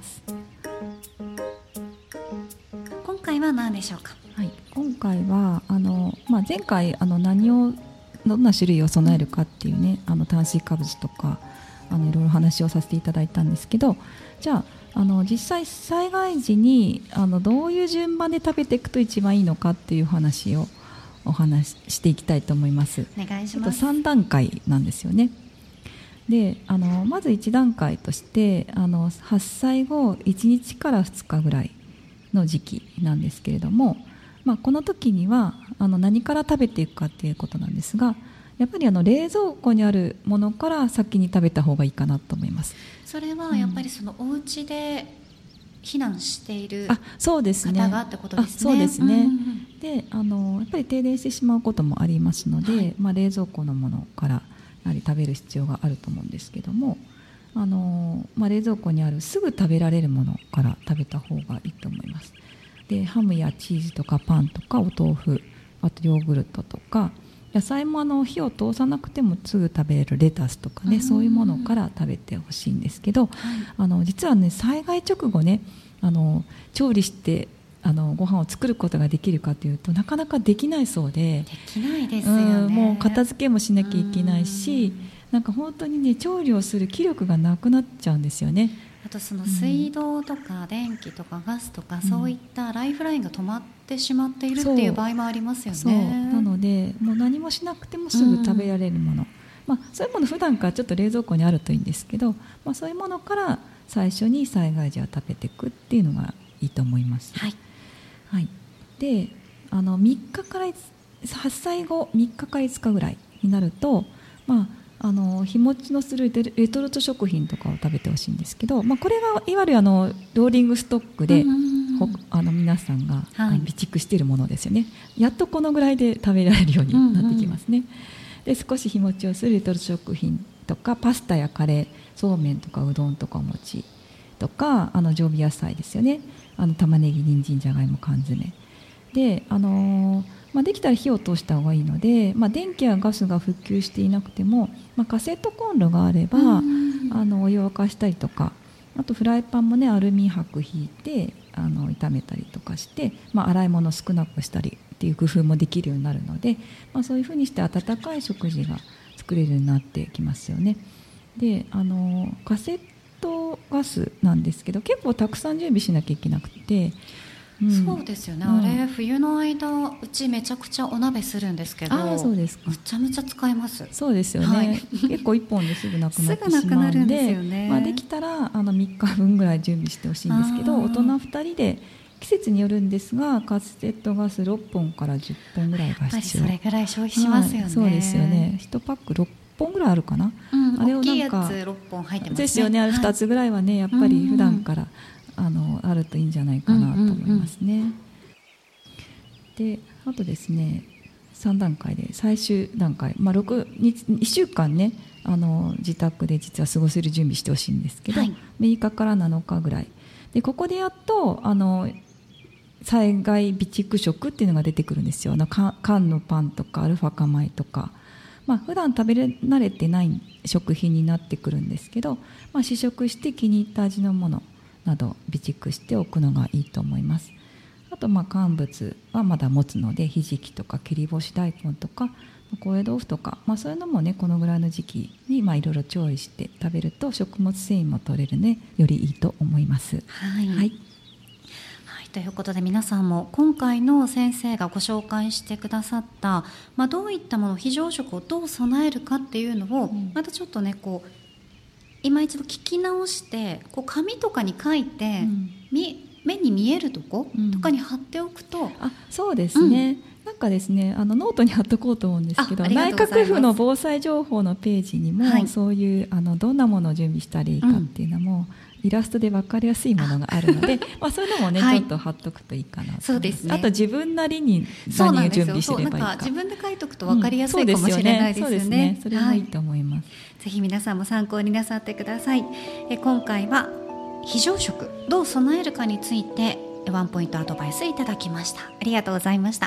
今回は何でしょうか？ 今回は前回どんな種類を備えるかっていうね炭水化物とかいろいろ話をさせていただいたんですけど、じゃあ実際災害時にどういう順番で食べていくと一番いいのかっていう話をお話ししていきたいと思います。 お願いします。 3段階なんですよね。でまず1段階として発災後1日から2日ぐらいの時期なんですけれども、この時には何から食べていくかっていうことなんですが、やっぱり冷蔵庫にあるものから先に食べた方がいいかなと思います。 それはやっぱりそのお家で避難している方がってことですね。 そうですね。でやっぱり停電してしまうこともありますので、冷蔵庫のものからやはり食べる必要があると思うんですけども、冷蔵庫にあるすぐ食べられるものから食べた方がいいと思います。でハムやチーズとかパンとかお豆腐、あとヨーグルトとか野菜も火を通さなくてもすぐ食べれるレタスとかね、そういうものから食べてほしいんですけど、実はね災害直後ね調理してご飯を作ることができるかというとなかなかできないそうで、 できないですよね。 もう片付けもしなきゃいけないし、なんか本当にね調理をする気力がなくなっちゃうんですよね。 あとその水道とか電気とかガスとか、そういったライフラインが止まってしまっているっていう場合もありますよね。 なのでもう何もしなくてもすぐ食べられるもの、そういうもの普段からちょっと冷蔵庫にあるといいんですけど、そういうものから最初に災害時は食べていくっていうのがいいと思います。で3日から発災後3日から5日ぐらいになると、日持ちのするレトルト食品とかを食べてほしいんですけど、これがいわゆるローリングストックで、皆さんが備蓄しているものですよね。やっとこのぐらいで食べられるようになってきますね。で少し日持ちをするレトルト食品とかパスタやカレー、そうめんとかうどんとかお餅とか常備野菜ですよね。玉ねぎ、人参、じゃがいも、缶詰でできたら火を通した方がいいので、電気やガスが復旧していなくても、カセットコンロがあればお湯を沸かしたりとか、あとフライパンもねアルミ箔引いて炒めたりとかして、洗い物を少なくしたりっていう工夫もできるようになるので、そういうふうにして温かい食事が作れるようになってきますよね。でカセットガスなんですけど結構たくさん準備しなきゃいけなくて、 そうですよね、あれ冬の間うちめちゃくちゃお鍋するんですけど、 そうですか。 むちゃむちゃ使えます。 そうですよね、結構1本ですぐなくなってしまうんで、できたら3日分ぐらい準備してほしいんですけど、大人2人で季節によるんですがカセットガス6本から10本ぐらいが必要。 やっぱりそれぐらい消費しますよね。 そうですよね。1パック6本ぐらいあるかな、 あれを大きいやつ6本入ってますね。 ですよね。2つぐらいはねやっぱり普段からあるといいんじゃないかなと思いますね。であとですね3段階で最終段階、1週間ね自宅で実は過ごせる準備してほしいんですけど、6日から7日ぐらいでここでやっと災害備蓄食っていうのが出てくるんですよ。缶のパンとかアルファ化米とか、普段食べ慣れてない食品になってくるんですけど、試食して気に入った味のものなど備蓄しておくのがいいと思います。あと乾物はまだ持つのでひじきとか切り干し大根とか高野豆腐とか、そういうのもねこのぐらいの時期にいろいろ調理して食べると食物繊維も取れるねよりいいと思います。 ということで皆さんも今回の先生がご紹介してくださった、どういったもの非常食をどう備えるかっていうのを、またちょっとね今一度聞き直して紙とかに書いて、目に見えるとことかに貼っておくと、 そうですね、なんかですねノートに貼っとこうと思うんですけど、内閣府の防災情報のページにも、そういうどんなものを準備したらいいかっていうのも、イラストで分かりやすいものがあるのでそういうのもね、ちょっと貼っとくといいかなと。 そうですね。 あと自分なりに何を準備すればいいか、 自分で書いとくと分かりやすいかもしれないですよね。 それもいいと思います。 ぜひ皆さんも参考になさってください。今回は非常食どう備えるかについてワンポイントアドバイスいただきました。ありがとうございました。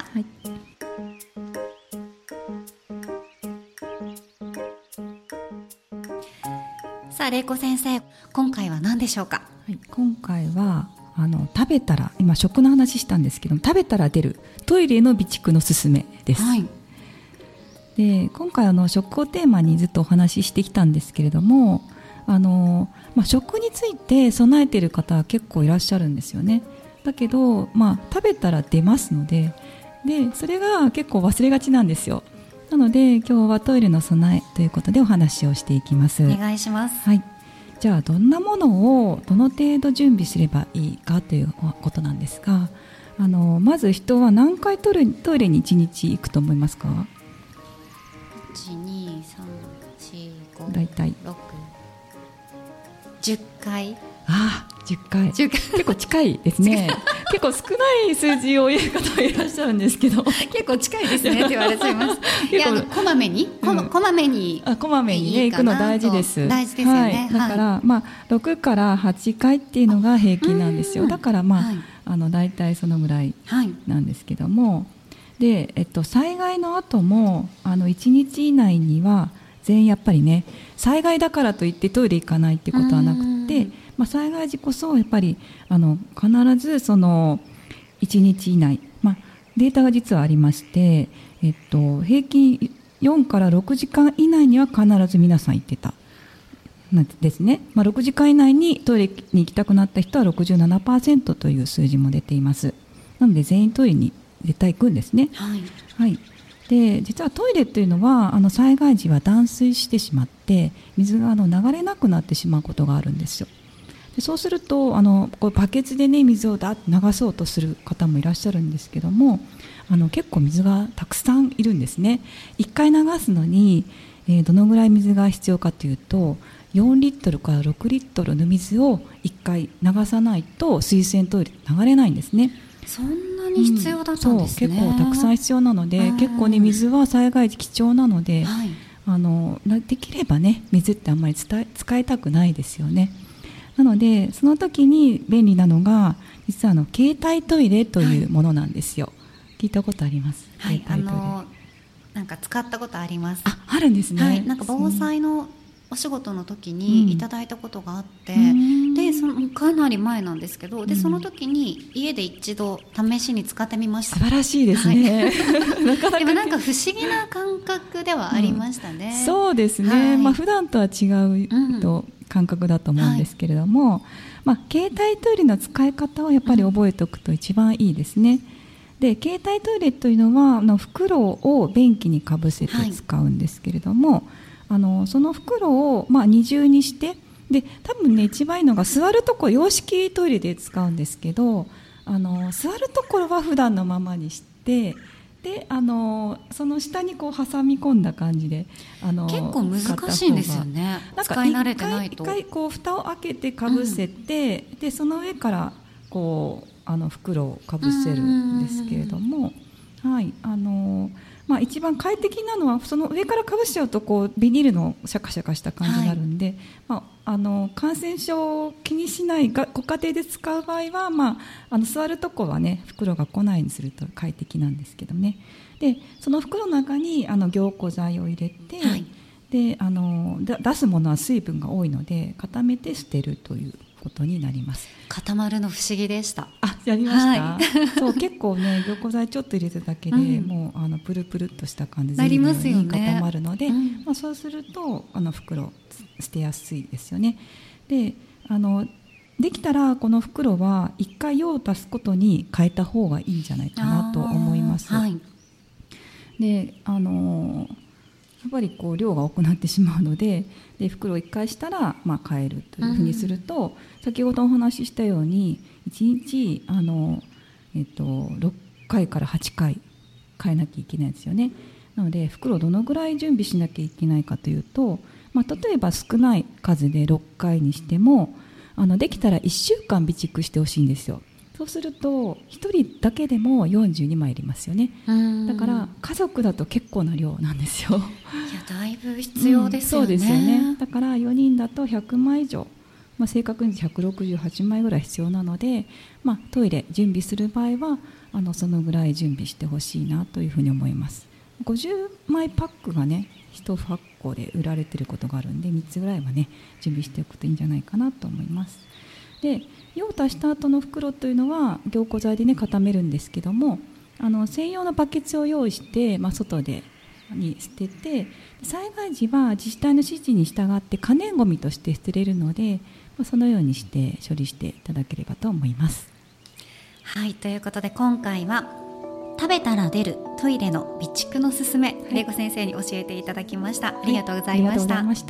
さあ玲子先生、今回は何でしょうか？ 今回は食べたら、今食の話したんですけど、食べたら出るトイレの備蓄のすすめです。で今回食をテーマにずっとお話ししてきたんですけれども、食について備えている方は結構いらっしゃるんですよね。だけど、食べたら出ますので、それが結構忘れがちなんですよ。なので今日はトイレの備えということでお話をしていきます。 お願いします。 じゃあどんなものをどの程度準備すればいいかということなんですが、まず人は何回トイレに1日行くと思いますか ？1,2,3,4,5 だいたい 10回。 10回結構近いですね結構少ない数字を言う方もいらっしゃるんですけど結構近いですねって言われちゃいますいやこまめにこまめにね行くの大事です。 大事ですよね。 だから6から8回っていうのが平均なんですよ。だから大体そのぐらいなんですけども、で災害の後も1日以内には全員やっぱりね、災害だからといってトイレ行かないってことはなくて、災害時こそやっぱり必ずその1日以内、データが実はありまして、平均4から6時間以内には必ず皆さん行ってたなんですね。6時間以内にトイレに行きたくなった人は 67% という数字も出ています。なので全員トイレに絶対行くんですね。で実はトイレというのは災害時は断水してしまって水が流れなくなってしまうことがあるんですよ。でそうするとこうバケツで、水をだっと流そうとする方もいらっしゃるんですけども、結構水がたくさんいるんですね。1回流すのに、どのぐらい水が必要かというと4リットルから6リットルの水を1回流さないと水洗トイレ流れないんですね。 そんなに必要だったんですね。 結構たくさん必要なので、結構水は災害時貴重なので、できれば水ってあんまり使いたくないですよね。なのでその時に便利なのが実は携帯トイレというものなんですよ。聞いたことあります？ なんか使ったことあります。 あるんですね。 なんか防災のお仕事の時にいただいたことがあって、でね、かなり前なんですけど、でその時に家で一度試しに使ってみました。 素晴らしいですね、 なかなかでもなんか不思議な感覚ではありましたね、 そうですね、普段とは違う感覚だと思うんですけれども、携帯トイレの使い方をやっぱり覚えておくと一番いいですね。で携帯トイレというのは袋を便器にかぶせて使うんですけれども、その袋を二重にして、で多分ね一番いいのが座るところ、洋式トイレで使うんですけど、座るところは普段のままにして、でその下にこう挟み込んだ感じで結構難しいんですよね、使い慣れてないと。 一回こう蓋を開けてかぶせて、でその上からこう袋をかぶせるんですけれども、一番快適なのはその上からかぶしちゃうとこうビニールのシャカシャカした感じになるんで、感染症を気にしないご家庭で使う場合は、座るとこはね袋が来ないようにすると快適なんですけどね。でその袋の中に凝固剤を入れて、で出すものは水分が多いので固めて捨てるということになります。 固まるの不思議でした。 やりました、そう結構ね凝固剤ちょっと入れただけで、もうプルプルっとした感じでに固まるので、そうすると袋捨てやすいですよね。でできたらこの袋は1回用を足すことに変えた方がいいんじゃないかなと思います。でやっぱりこう量が多くなってしまうので、袋を1回したら変えるというふうにすると、先ほどお話ししたように1日6回から8回変えなきゃいけないですよね。なので袋をどのぐらい準備しなきゃいけないかというと、例えば少ない数で6回にしてもできたら1週間備蓄してほしいんですよ。そうすると1人だけでも42枚いりますよね。だから家族だと結構な量なんですよ。 いやだいぶ必要ですよね。 そうですよね。だから4人だと100枚以上、正確に168枚ぐらい必要なので、トイレ準備する場合はそのぐらい準備してほしいなというふうに思います。50枚パックがね1箱で売られていることがあるんで、3つぐらいはね準備しておくといいんじゃないかなと思います。で用を足した後の袋というのは凝固剤でね固めるんですけども、専用のバケツを用意して、外に捨てて、災害時は自治体の指示に従って可燃ごみとして捨てれるので、そのようにして処理していただければと思います。 はい、ということで今回は食べたら出るトイレの備蓄のすすめ、玲子先生に教えていただきました。ありがとうございました。ありがとうございました。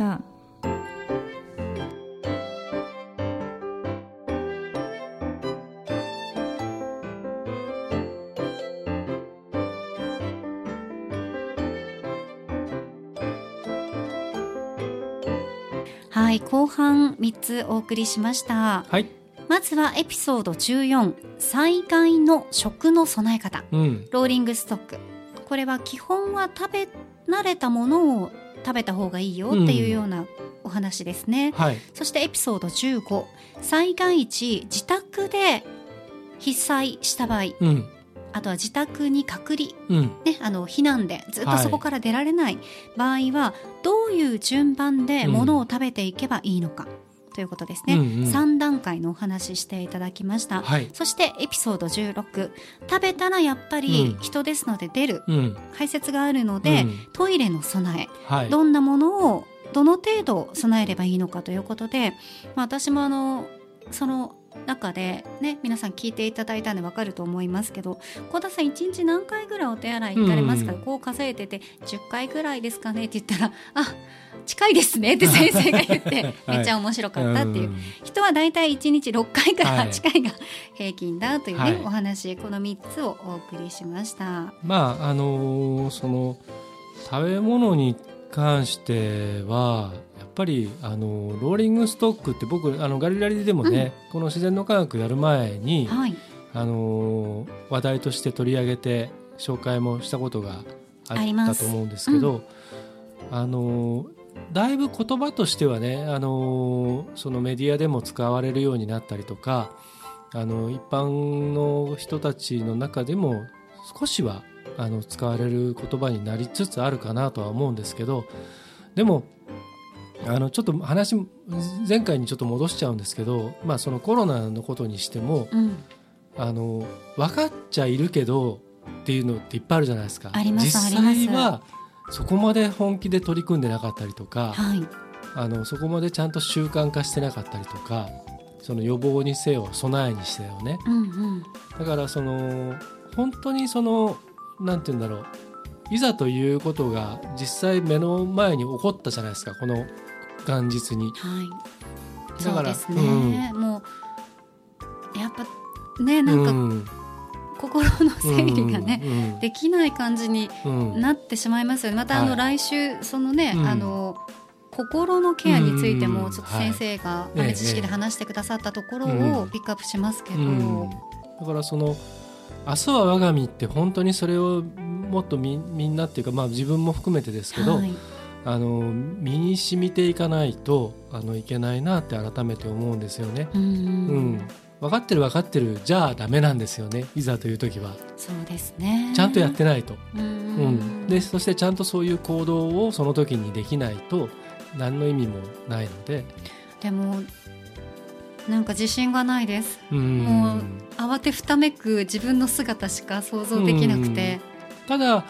はい、後半3つお送りしました。まずはエピソード14、災害の食の備え方、ローリングストック。これは基本は食べ慣れたものを食べた方がいいよっていうようなお話ですね。そしてエピソード15、災害時自宅で被災した場合、あとは自宅に隔離、避難でずっとそこから出られない場合はどういう順番で物を食べていけばいいのかということですね。3段階のお話ししていただきました。そしてエピソード16、食べたらやっぱり人ですので出る、排泄があるので、トイレの備え、どんなものをどの程度備えればいいのかということで、私もその中でね、皆さん聞いていただいたんで分かると思いますけど、小田さん1日何回ぐらいお手洗い行かれますか、こう数えてて10回ぐらいですかねって言ったら、近いですねって先生が言ってめっちゃ面白かったっていう、人はだいたい1日6回から8回が平均だというね、お話、この3つをお送りしました。 その食べ物に関してはやっぱりローリングストックって僕ガリラリでもね、この自然の科学やる前に、話題として取り上げて紹介もしたことがあったと思うんですけど、だいぶ言葉としてはね、そのメディアでも使われるようになったりとか、一般の人たちの中でも少しは使われる言葉になりつつあるかなとは思うんですけど、でもちょっと話前回にちょっと戻しちゃうんですけど、そのコロナのことにしても、分かっちゃいるけどっていうのっていっぱいあるじゃないですか。 あります。 実際はそこまで本気で取り組んでなかったりとか、そこまでちゃんと習慣化してなかったりとか、その予防にせよ備えにせよね、だから本当になんて言うんだろう、いざということが実際目の前に起こったじゃないですか、この元日に。だからそうですね、もうやっぱね、なんか、心の整理がね、できない感じになってしまいますよね。また来週そのね、心のケアについてもちょっと先生が豆知識で話してくださったところをピックアップしますけど、 だから明日は我が身って本当にそれをもっとみんなっていうか、自分も含めてですけど、身に染みていかないといけないなって改めて思うんですよね。分かってるじゃあダメなんですよね、いざという時は。 そうですね、 ちゃんとやってないと。でそしてちゃんとそういう行動をその時にできないと何の意味もないので。 でもなんか自信がないです。もう慌てふためく自分の姿しか想像できなくて、 ただ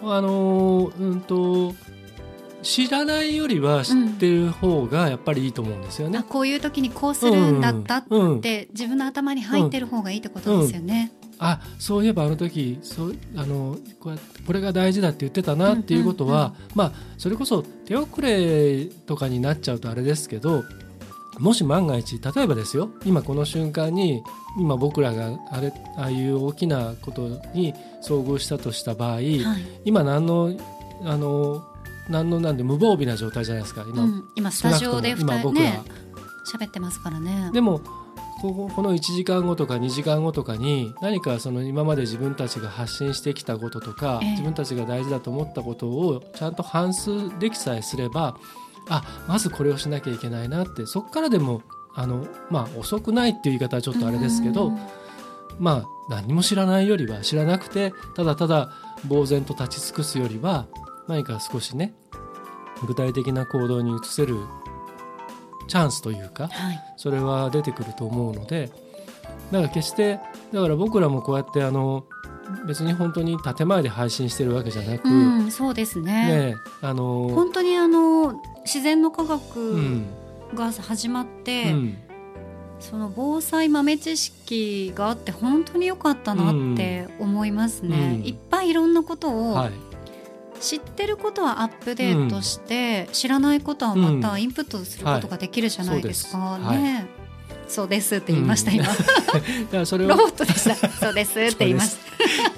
知らないよりは知ってる方がやっぱりいいと思うんですよね。 こういう時にこうするんだったって自分の頭に入ってる方がいいってことですよね。 そういえば時これが大事だって言ってたなっていうことは、それこそ手遅れとかになっちゃうとあれですけど、もし万が一例えばですよ、今この瞬間に今僕らがああいう大きなことに遭遇したとした場合、今何のなんで無防備な状態じゃないですか。 今スタジオで2人ね喋ってますからね。 でもこの1時間後とか2時間後とかに何か今まで自分たちが発信してきたこととか、自分たちが大事だと思ったことをちゃんと反芻できさえすれば、まずこれをしなきゃいけないなって、そこからでも遅くないっていう言い方はちょっとあれですけど、何も知らないよりは、知らなくてただただ呆然と立ち尽くすよりは、何か少しね具体的な行動に移せるチャンスというか、それは出てくると思うので、だから僕らもこうやって別に本当に建前で配信してるわけじゃなく、 そうですね、本当に自然の科学が始まって、その防災豆知識があって本当に良かったなって思いますね。いっぱいいろんなことを、知ってることはアップデートして、知らないことはまたインプットすることができるじゃないですかね。そうですって言いました、今。だからそれをロボットでした。そうですって言いました。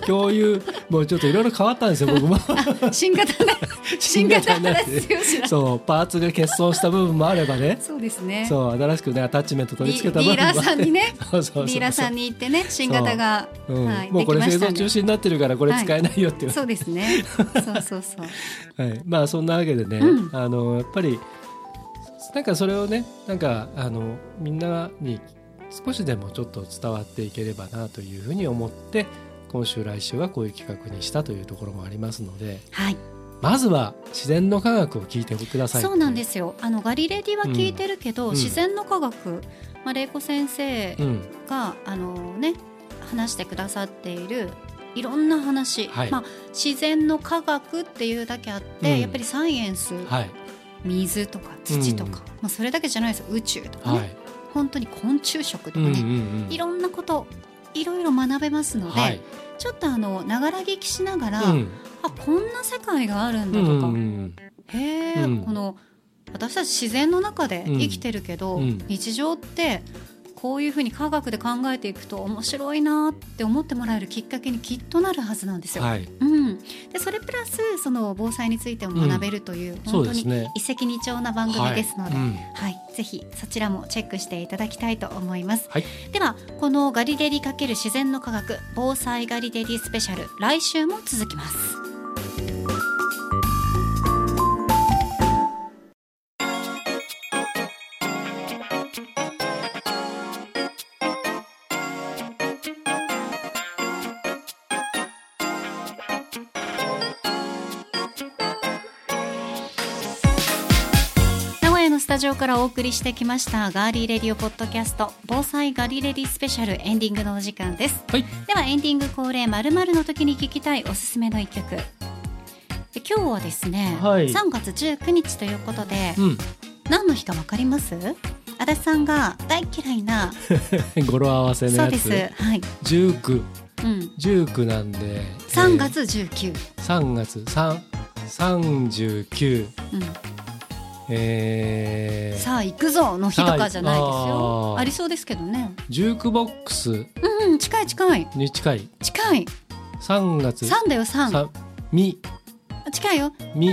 共有もうちょっといろいろ変わったんですよ、僕も。 新型ですよ。 そう、パーツが欠損した部分もあればね。 そうですね。 そう、新しくねアタッチメント取り付けた部分もあって、 ディーラーさんにね、ディーラーさんに行ってね、新型がもうこれ製造中止になってるからこれ使えないよっていう。 そうですね。そう。 そんなわけでね、やっぱりなんかそれをね、なんかみんなに少しでもちょっと伝わっていければなというふうに思って、今週来週はこういう企画にしたというところもありますので、まずは自然の科学を聞いてください。 そうなんですよ。ガリレディは聞いてるけど、自然の科学、玲子先生が、話してくださっているいろんな話、自然の科学っていうだけあって、やっぱりサイエンス、水とか土とか、それだけじゃないですよ。宇宙とかね、本当に昆虫食とかね、いろんなこといろいろ学べますので、ちょっとながら聞きしながら、こんな世界があるんだとか、この私たち自然の中で生きてるけど、日常ってこういうふうに科学で考えていくと面白いなって思ってもらえるきっかけにきっとなるはずなんですよ。でそれプラスその防災についても学べるという、本当に一石二鳥な番組ですので、ぜひそちらもチェックしていただきたいと思います。ではこのガリレディ×自然の科学防災ガリレディスペシャル、来週も続きます。 タジオからお送りしてきましたガーリーレディオポッドキャスト防災ガリレディスペシャルエンディングのお時間です、はい、ではエンディング恒例〇〇の時に聴きたいおすすめの一曲。今日はですね、はい、3月19日ということで、何の日か分かります？足立さんが大嫌いな語呂合わせのやつ。 そうです、はい、 19、19なんで 3月19、 3月39、 さあ行くぞの日とかじゃないですよ。ありそうですけどね。 ジュークボックス、 近い近いに近い3月 3だよ3 み近いよみ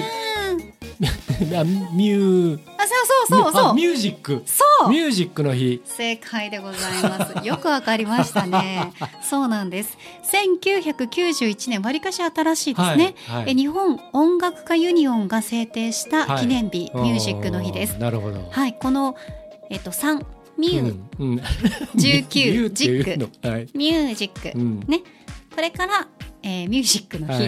ミューそうミュージック、ミュージックの日。 正解でございます。よくわかりましたね。そうなんです。1991年、わりかし新しいですね、日本音楽家ユニオンが制定した記念日、ミュージックの日です。 なるほど。 はい、この3ミュー、19ジック、ミュージック、ね、これから、ミュージックの日、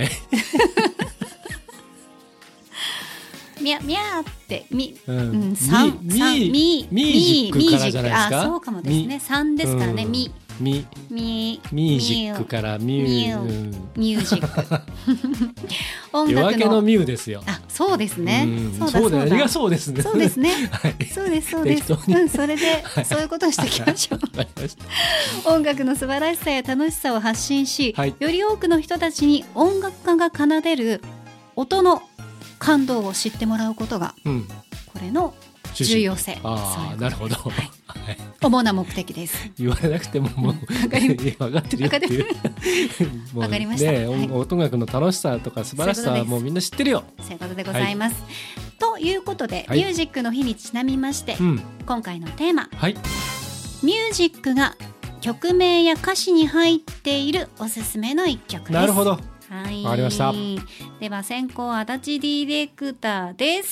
ミャーってミージックからじゃないですか。そうかもですね。3ですからね。ミージックからミュージック。 夜明けのミューですよ。 そうですね。 そうだ。ありがそうですね。 そうですね。そうですそうです。それでそういうことをしていきましょう。音楽の素晴らしさや楽しさを発信し、より多くの人たちに音楽家が奏でる音の感動を知ってもらうことが、これの重要性。 なるほど。 主な目的です。 言われなくてももう分かってるよっていう。 分かりました。 音楽の楽しさとか素晴らしさはもうみんな知ってるよ。 そういうことでございます。ということで、ミュージックの日にちなみまして、今回のテーマ、ミュージックが曲名や歌詞に入っているおすすめの一曲です。 なるほど。 はい、 わかりました。 では先行足立ディレクターです。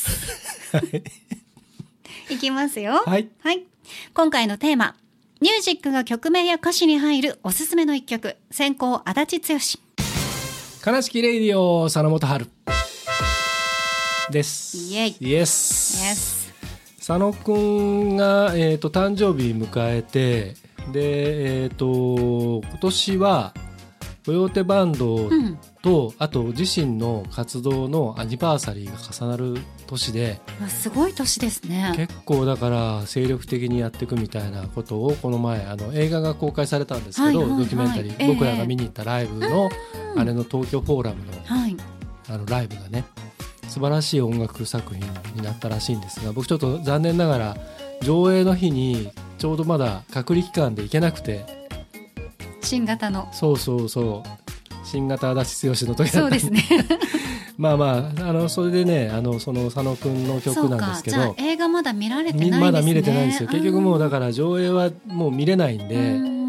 いきますよ。はい。今回のテーマ、ミュージックが曲名や歌詞に入るおすすめの一曲。先行足立剛。 悲しきレイディオ佐野元春です。 イエス。 佐野くんが、誕生日迎えて、で、今年はコヨーテバンドと、あと自身の活動のアニバーサリーが重なる年で、 すごい年ですね。 結構だから精力的にやっていくみたいなことをこの前映画が公開されたんですけど、ドキュメンタリー、僕らが見に行ったライブの、あれの東京フォーラムの、ライブがね、素晴らしい音楽作品になったらしいんですが、僕ちょっと残念ながら上映の日にちょうどまだ隔離期間で行けなくて、 新型の新型足立剛の時だったんで、 そうですね。 それでね、その佐野くんの曲なんですけど、じゃあ映画まだ見られてないんですね。 まだ見れてないんですよ。結局もうだから上映はもう見れないんで、ブ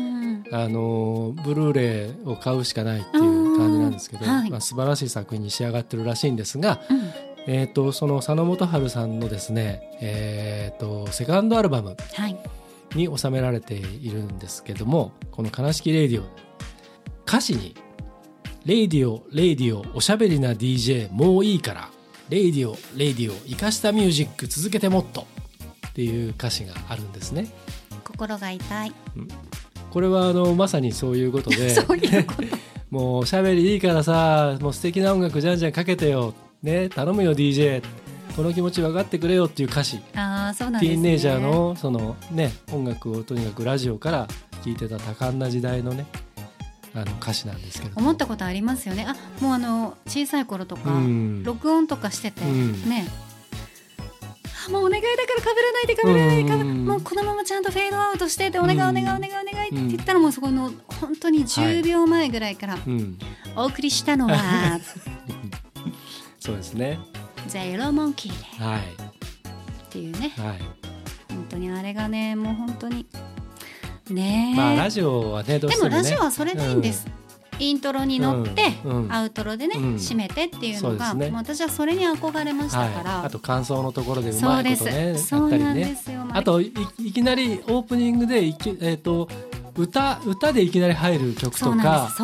ルーレイを買うしかないっていう感じなんですけど、素晴らしい作品に仕上がってるらしいんですが、その佐野元春さんのですね、セカンドアルバムに収められているんですけども、この悲しきレイディオ、歌詞にレイディオおしゃべりな DJ もういいからレイディオ生かしたミュージック続けてもっとっていう歌詞があるんですね。 心が痛い。 これはまさにそういうことでそういうこともうおしゃべりいいからさ、もう素敵な音楽じゃんじゃんかけてよ、ね、頼むよ DJ、 この気持ち分かってくれよっていう歌詞。 そうなんですね。 ティーンネイジャーのそのね、音楽をとにかくラジオから聴いてた多感な時代のね、歌詞なんですけど、 思ったことありますよね。もう小さい頃とか、録音とかしてて、ね、もうお願いだからかぶらないで、もうこのままちゃんとフェードアウトしてって、お願いって言ったら、もうそこの本当に10秒前ぐらいから、お送りしたのはそうですね、 ザ・イエローモンキーで、っていうね、本当にあれがね、もう本当にね、 ラジオはね、どうしてもね、 でもラジオはそれでいいんです。イントロに乗って、アウトロでね、締めてっていうのが、私はそれに憧れましたから、 あと感想のところでうまいことね、 そうなんですよ。 あと いきなりオープニングで歌でいきなり入る曲とか、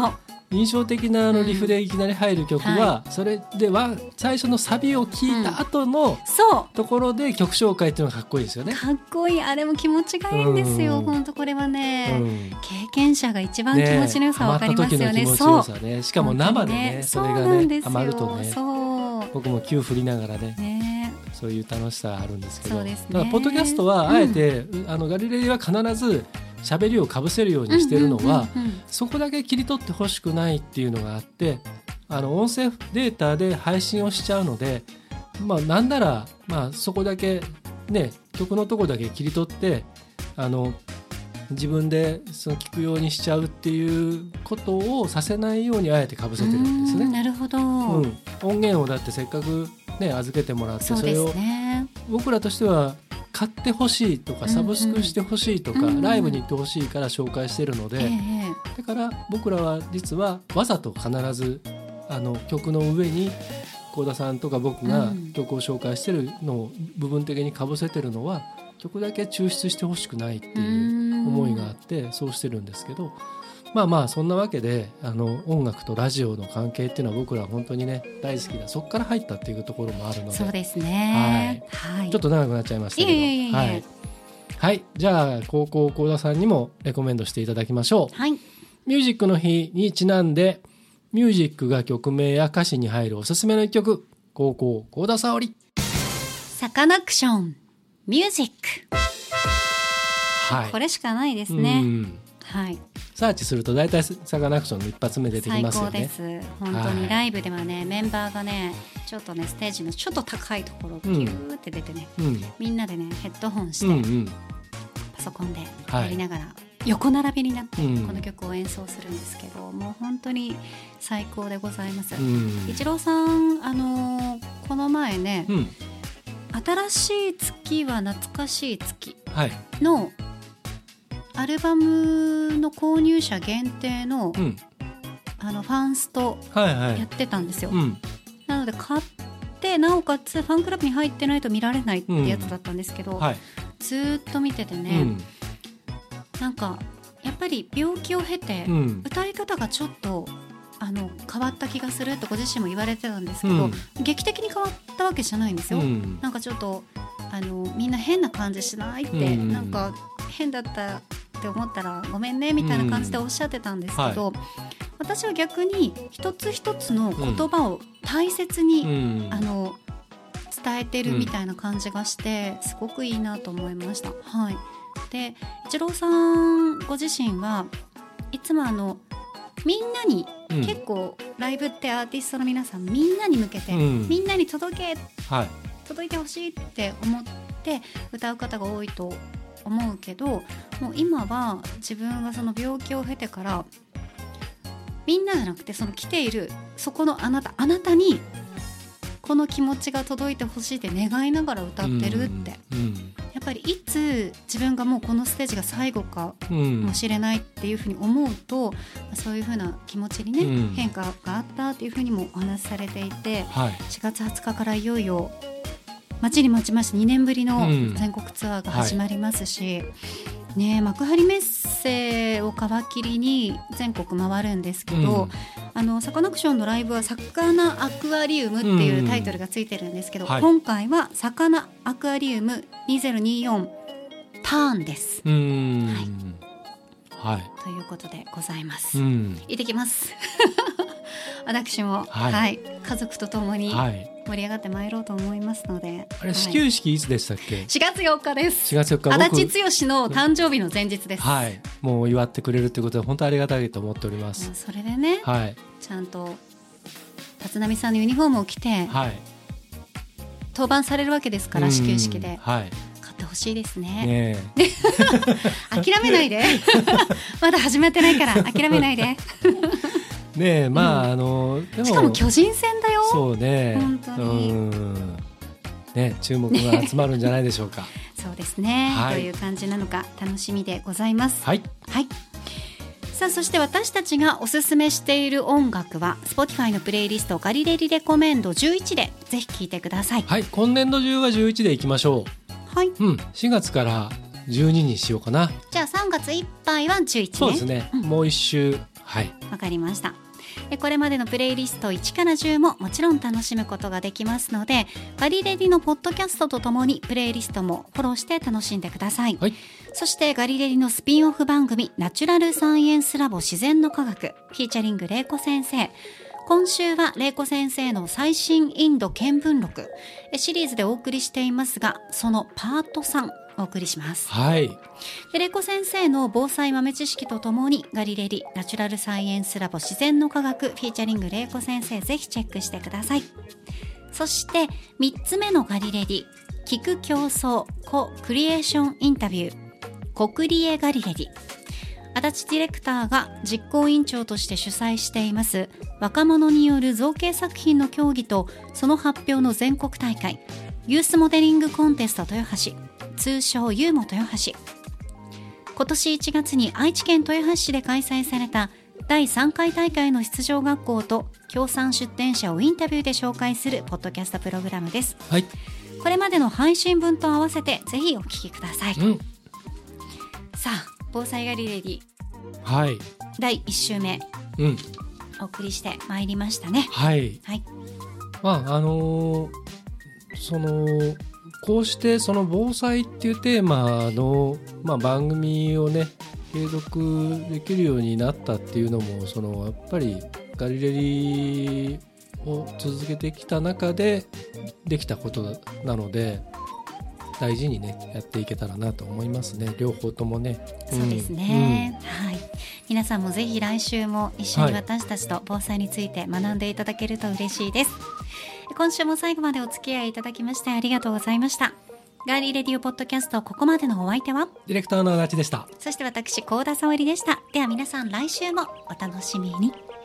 印象的なリフでいきなり入る曲は、それでは最初のサビを聞いた後のところで曲紹介っていうのがかっこいいですよね。 かっこいい。あれも気持ちがいいんですよ。本当これはね、経験者が一番気持ちの良さ分かりますよね。 そう。しかも生でね、それがねハマるとね、僕も9振りながらね、そういう楽しさがあるんですけど、だからポッドキャストはあえて、ガリレディは必ず喋りをかぶせるようにしてるのは、そこだけ切り取ってほしくないっていうのがあって、音声データで配信をしちゃうので、なんなら、そこだけね、曲のとこだけ切り取って自分でその聞くようにしちゃうっていうことをさせないようにあえてかぶせてるんですね。 なるほど、 音源をだってせっかくね預けてもらって、それを僕らとしては買ってほしいとかサブスクしてほしいとか、ライブに行ってほしいから紹介してるので、だから僕らは実はわざと必ず曲の上に幸田さんとか僕が曲を紹介してるのを部分的にかぶせてるのは、曲だけ抽出してほしくないっていう思いがあってそうしてるんですけど、そんなわけで音楽とラジオの関係っていうのは僕らは本当にね大好きだ、そこから入ったっていうところもあるので、 そうですね、 ちょっと長くなっちゃいましたけど、はい、じゃあ高校幸田さんにもレコメンドしていただきましょう。ミュージックの日にちなんでミュージックが曲名や歌詞に入るおすすめの一曲、高校幸田沙織。 サカナクションミュージック、これしかないですね。 サーチすると大体サカナクションの一発目出てきますよね。 最高です。本当にライブではね、メンバーがねちょっとねステージのちょっと高いところをキューって出てね、みんなでねヘッドホンして、パソコンでやりながら、横並びになってこの曲を演奏するんですけど、もう本当に最高でございます。一郎さんこの前ね、新しい月は懐かしい月のアルバムの購入者限定の、ファンストやってたんですよ。なので買ってなおかつファンクラブに入ってないと見られないってやつだったんですけど、ずっと見ててね、なんかやっぱり病気を経て、歌い方がちょっと変わった気がするとご自身も言われてたんですけど、劇的に変わったわけじゃないんですよ。なんかちょっとみんな変な感じしないって、なんか変だったって思ったらごめんねみたいな感じでおっしゃってたんですけど、私は逆に一つ一つの言葉を大切に、伝えてるみたいな感じがしてすごくいいなと思いました。で一郎さんご自身はいつもみんなに、結構ライブってアーティストの皆さんみんなに向けて、みんなに届いてほしいって思って歌う方が多いと思うけど、もう今は自分がその病気を経てからみんなじゃなくてその来ているそこのあなたにこの気持ちが届いてほしいって願いながら歌ってるって、やっぱりいつ自分がもうこのステージが最後かもしれないっていうふうに思うと、そういうふうな気持ちにね、変化があったっていうふうにもお話しされていて、4月20日からいよいよ待ちに待ちまして2年ぶりの全国ツアーが始まりますし、幕張メッセを皮切りに全国回るんですけど、サカナクションのライブはサカナアクアリウムっていうタイトルがついてるんですけど、今回はサカナアクアリウム2024ターンです。ということでございます。行ってきます私も、家族とともに盛り上がってまいろうと思いますので。 あれ始球式いつでしたっけ？ 4月4日です。 4月4日、 足立剛の誕生日の前日です。 もう祝ってくれるってことは本当ありがたいと思っております。 それでね、ちゃんと立浪さんのユニフォームを着て、登板されるわけですから、始球式で、買ってほしいですね。諦めないでまだ始まってないから諦めないででもしかも巨人戦だよ。 そうね、 本当に注目が集まるんじゃないでしょうかそうですね、どういう感じなのか楽しみでございます。さあ、そして私たちがおすすめしている音楽は Spotify のプレイリストガリレリレコメンド11でぜひ聴いてください。 今年度中は11でいきましょう。4月から12にしようかな。 じゃあ3月いっぱいは11ね。 そうですね、もう一周。 わかりました。 これまでのプレイリスト1から10ももちろん楽しむことができますので、ガリレディのポッドキャストとともにプレイリストもフォローして楽しんでください、はい、そしてガリレディのスピンオフ番組ナチュラルサイエンスラボ自然の科学フィーチャリング玲子先生。今週は玲子先生の最新インド見聞録シリーズでお送りしていますが、そのパート3お送りします。 はい。 で、玲子先生の防災豆知識とともにガリレディナチュラルサイエンスラボ自然の科学フィーチャリング玲子先生、ぜひチェックしてください。そして3つ目のガリレディ、聞く競争コクリエーションインタビューコクリエガリレディ。足立ディレクターが実行委員長として主催しています若者による造形作品の競技とその発表の全国大会ユースモデリングコンテスト豊橋、通称ユーモ豊橋。今年1月に愛知県豊橋市で開催された第3回大会の出場学校と協賛出展者をインタビューで紹介するポッドキャストプログラムです、はい、これまでの配信分と合わせてぜひお聞きください、さあ防災ガリレディ、はい、第1週目、お送りしてまいりましたね。 はい、はい、まあこうしてその防災っていうテーマの、番組をね継続できるようになったっていうのもやっぱりガリレディを続けてきた中でできたことなので、大事にねやっていけたらなと思いますね、両方ともね。 そうですね、はい、皆さんもぜひ来週も一緒に私たちと防災について学んでいただけると嬉しいです、今週も最後までお付き合いいただきましてありがとうございました。ガーリーレディオポッドキャスト、ここまでのお相手はディレクターの足立でした。 そして私、幸田沙織でした。では皆さん来週もお楽しみに。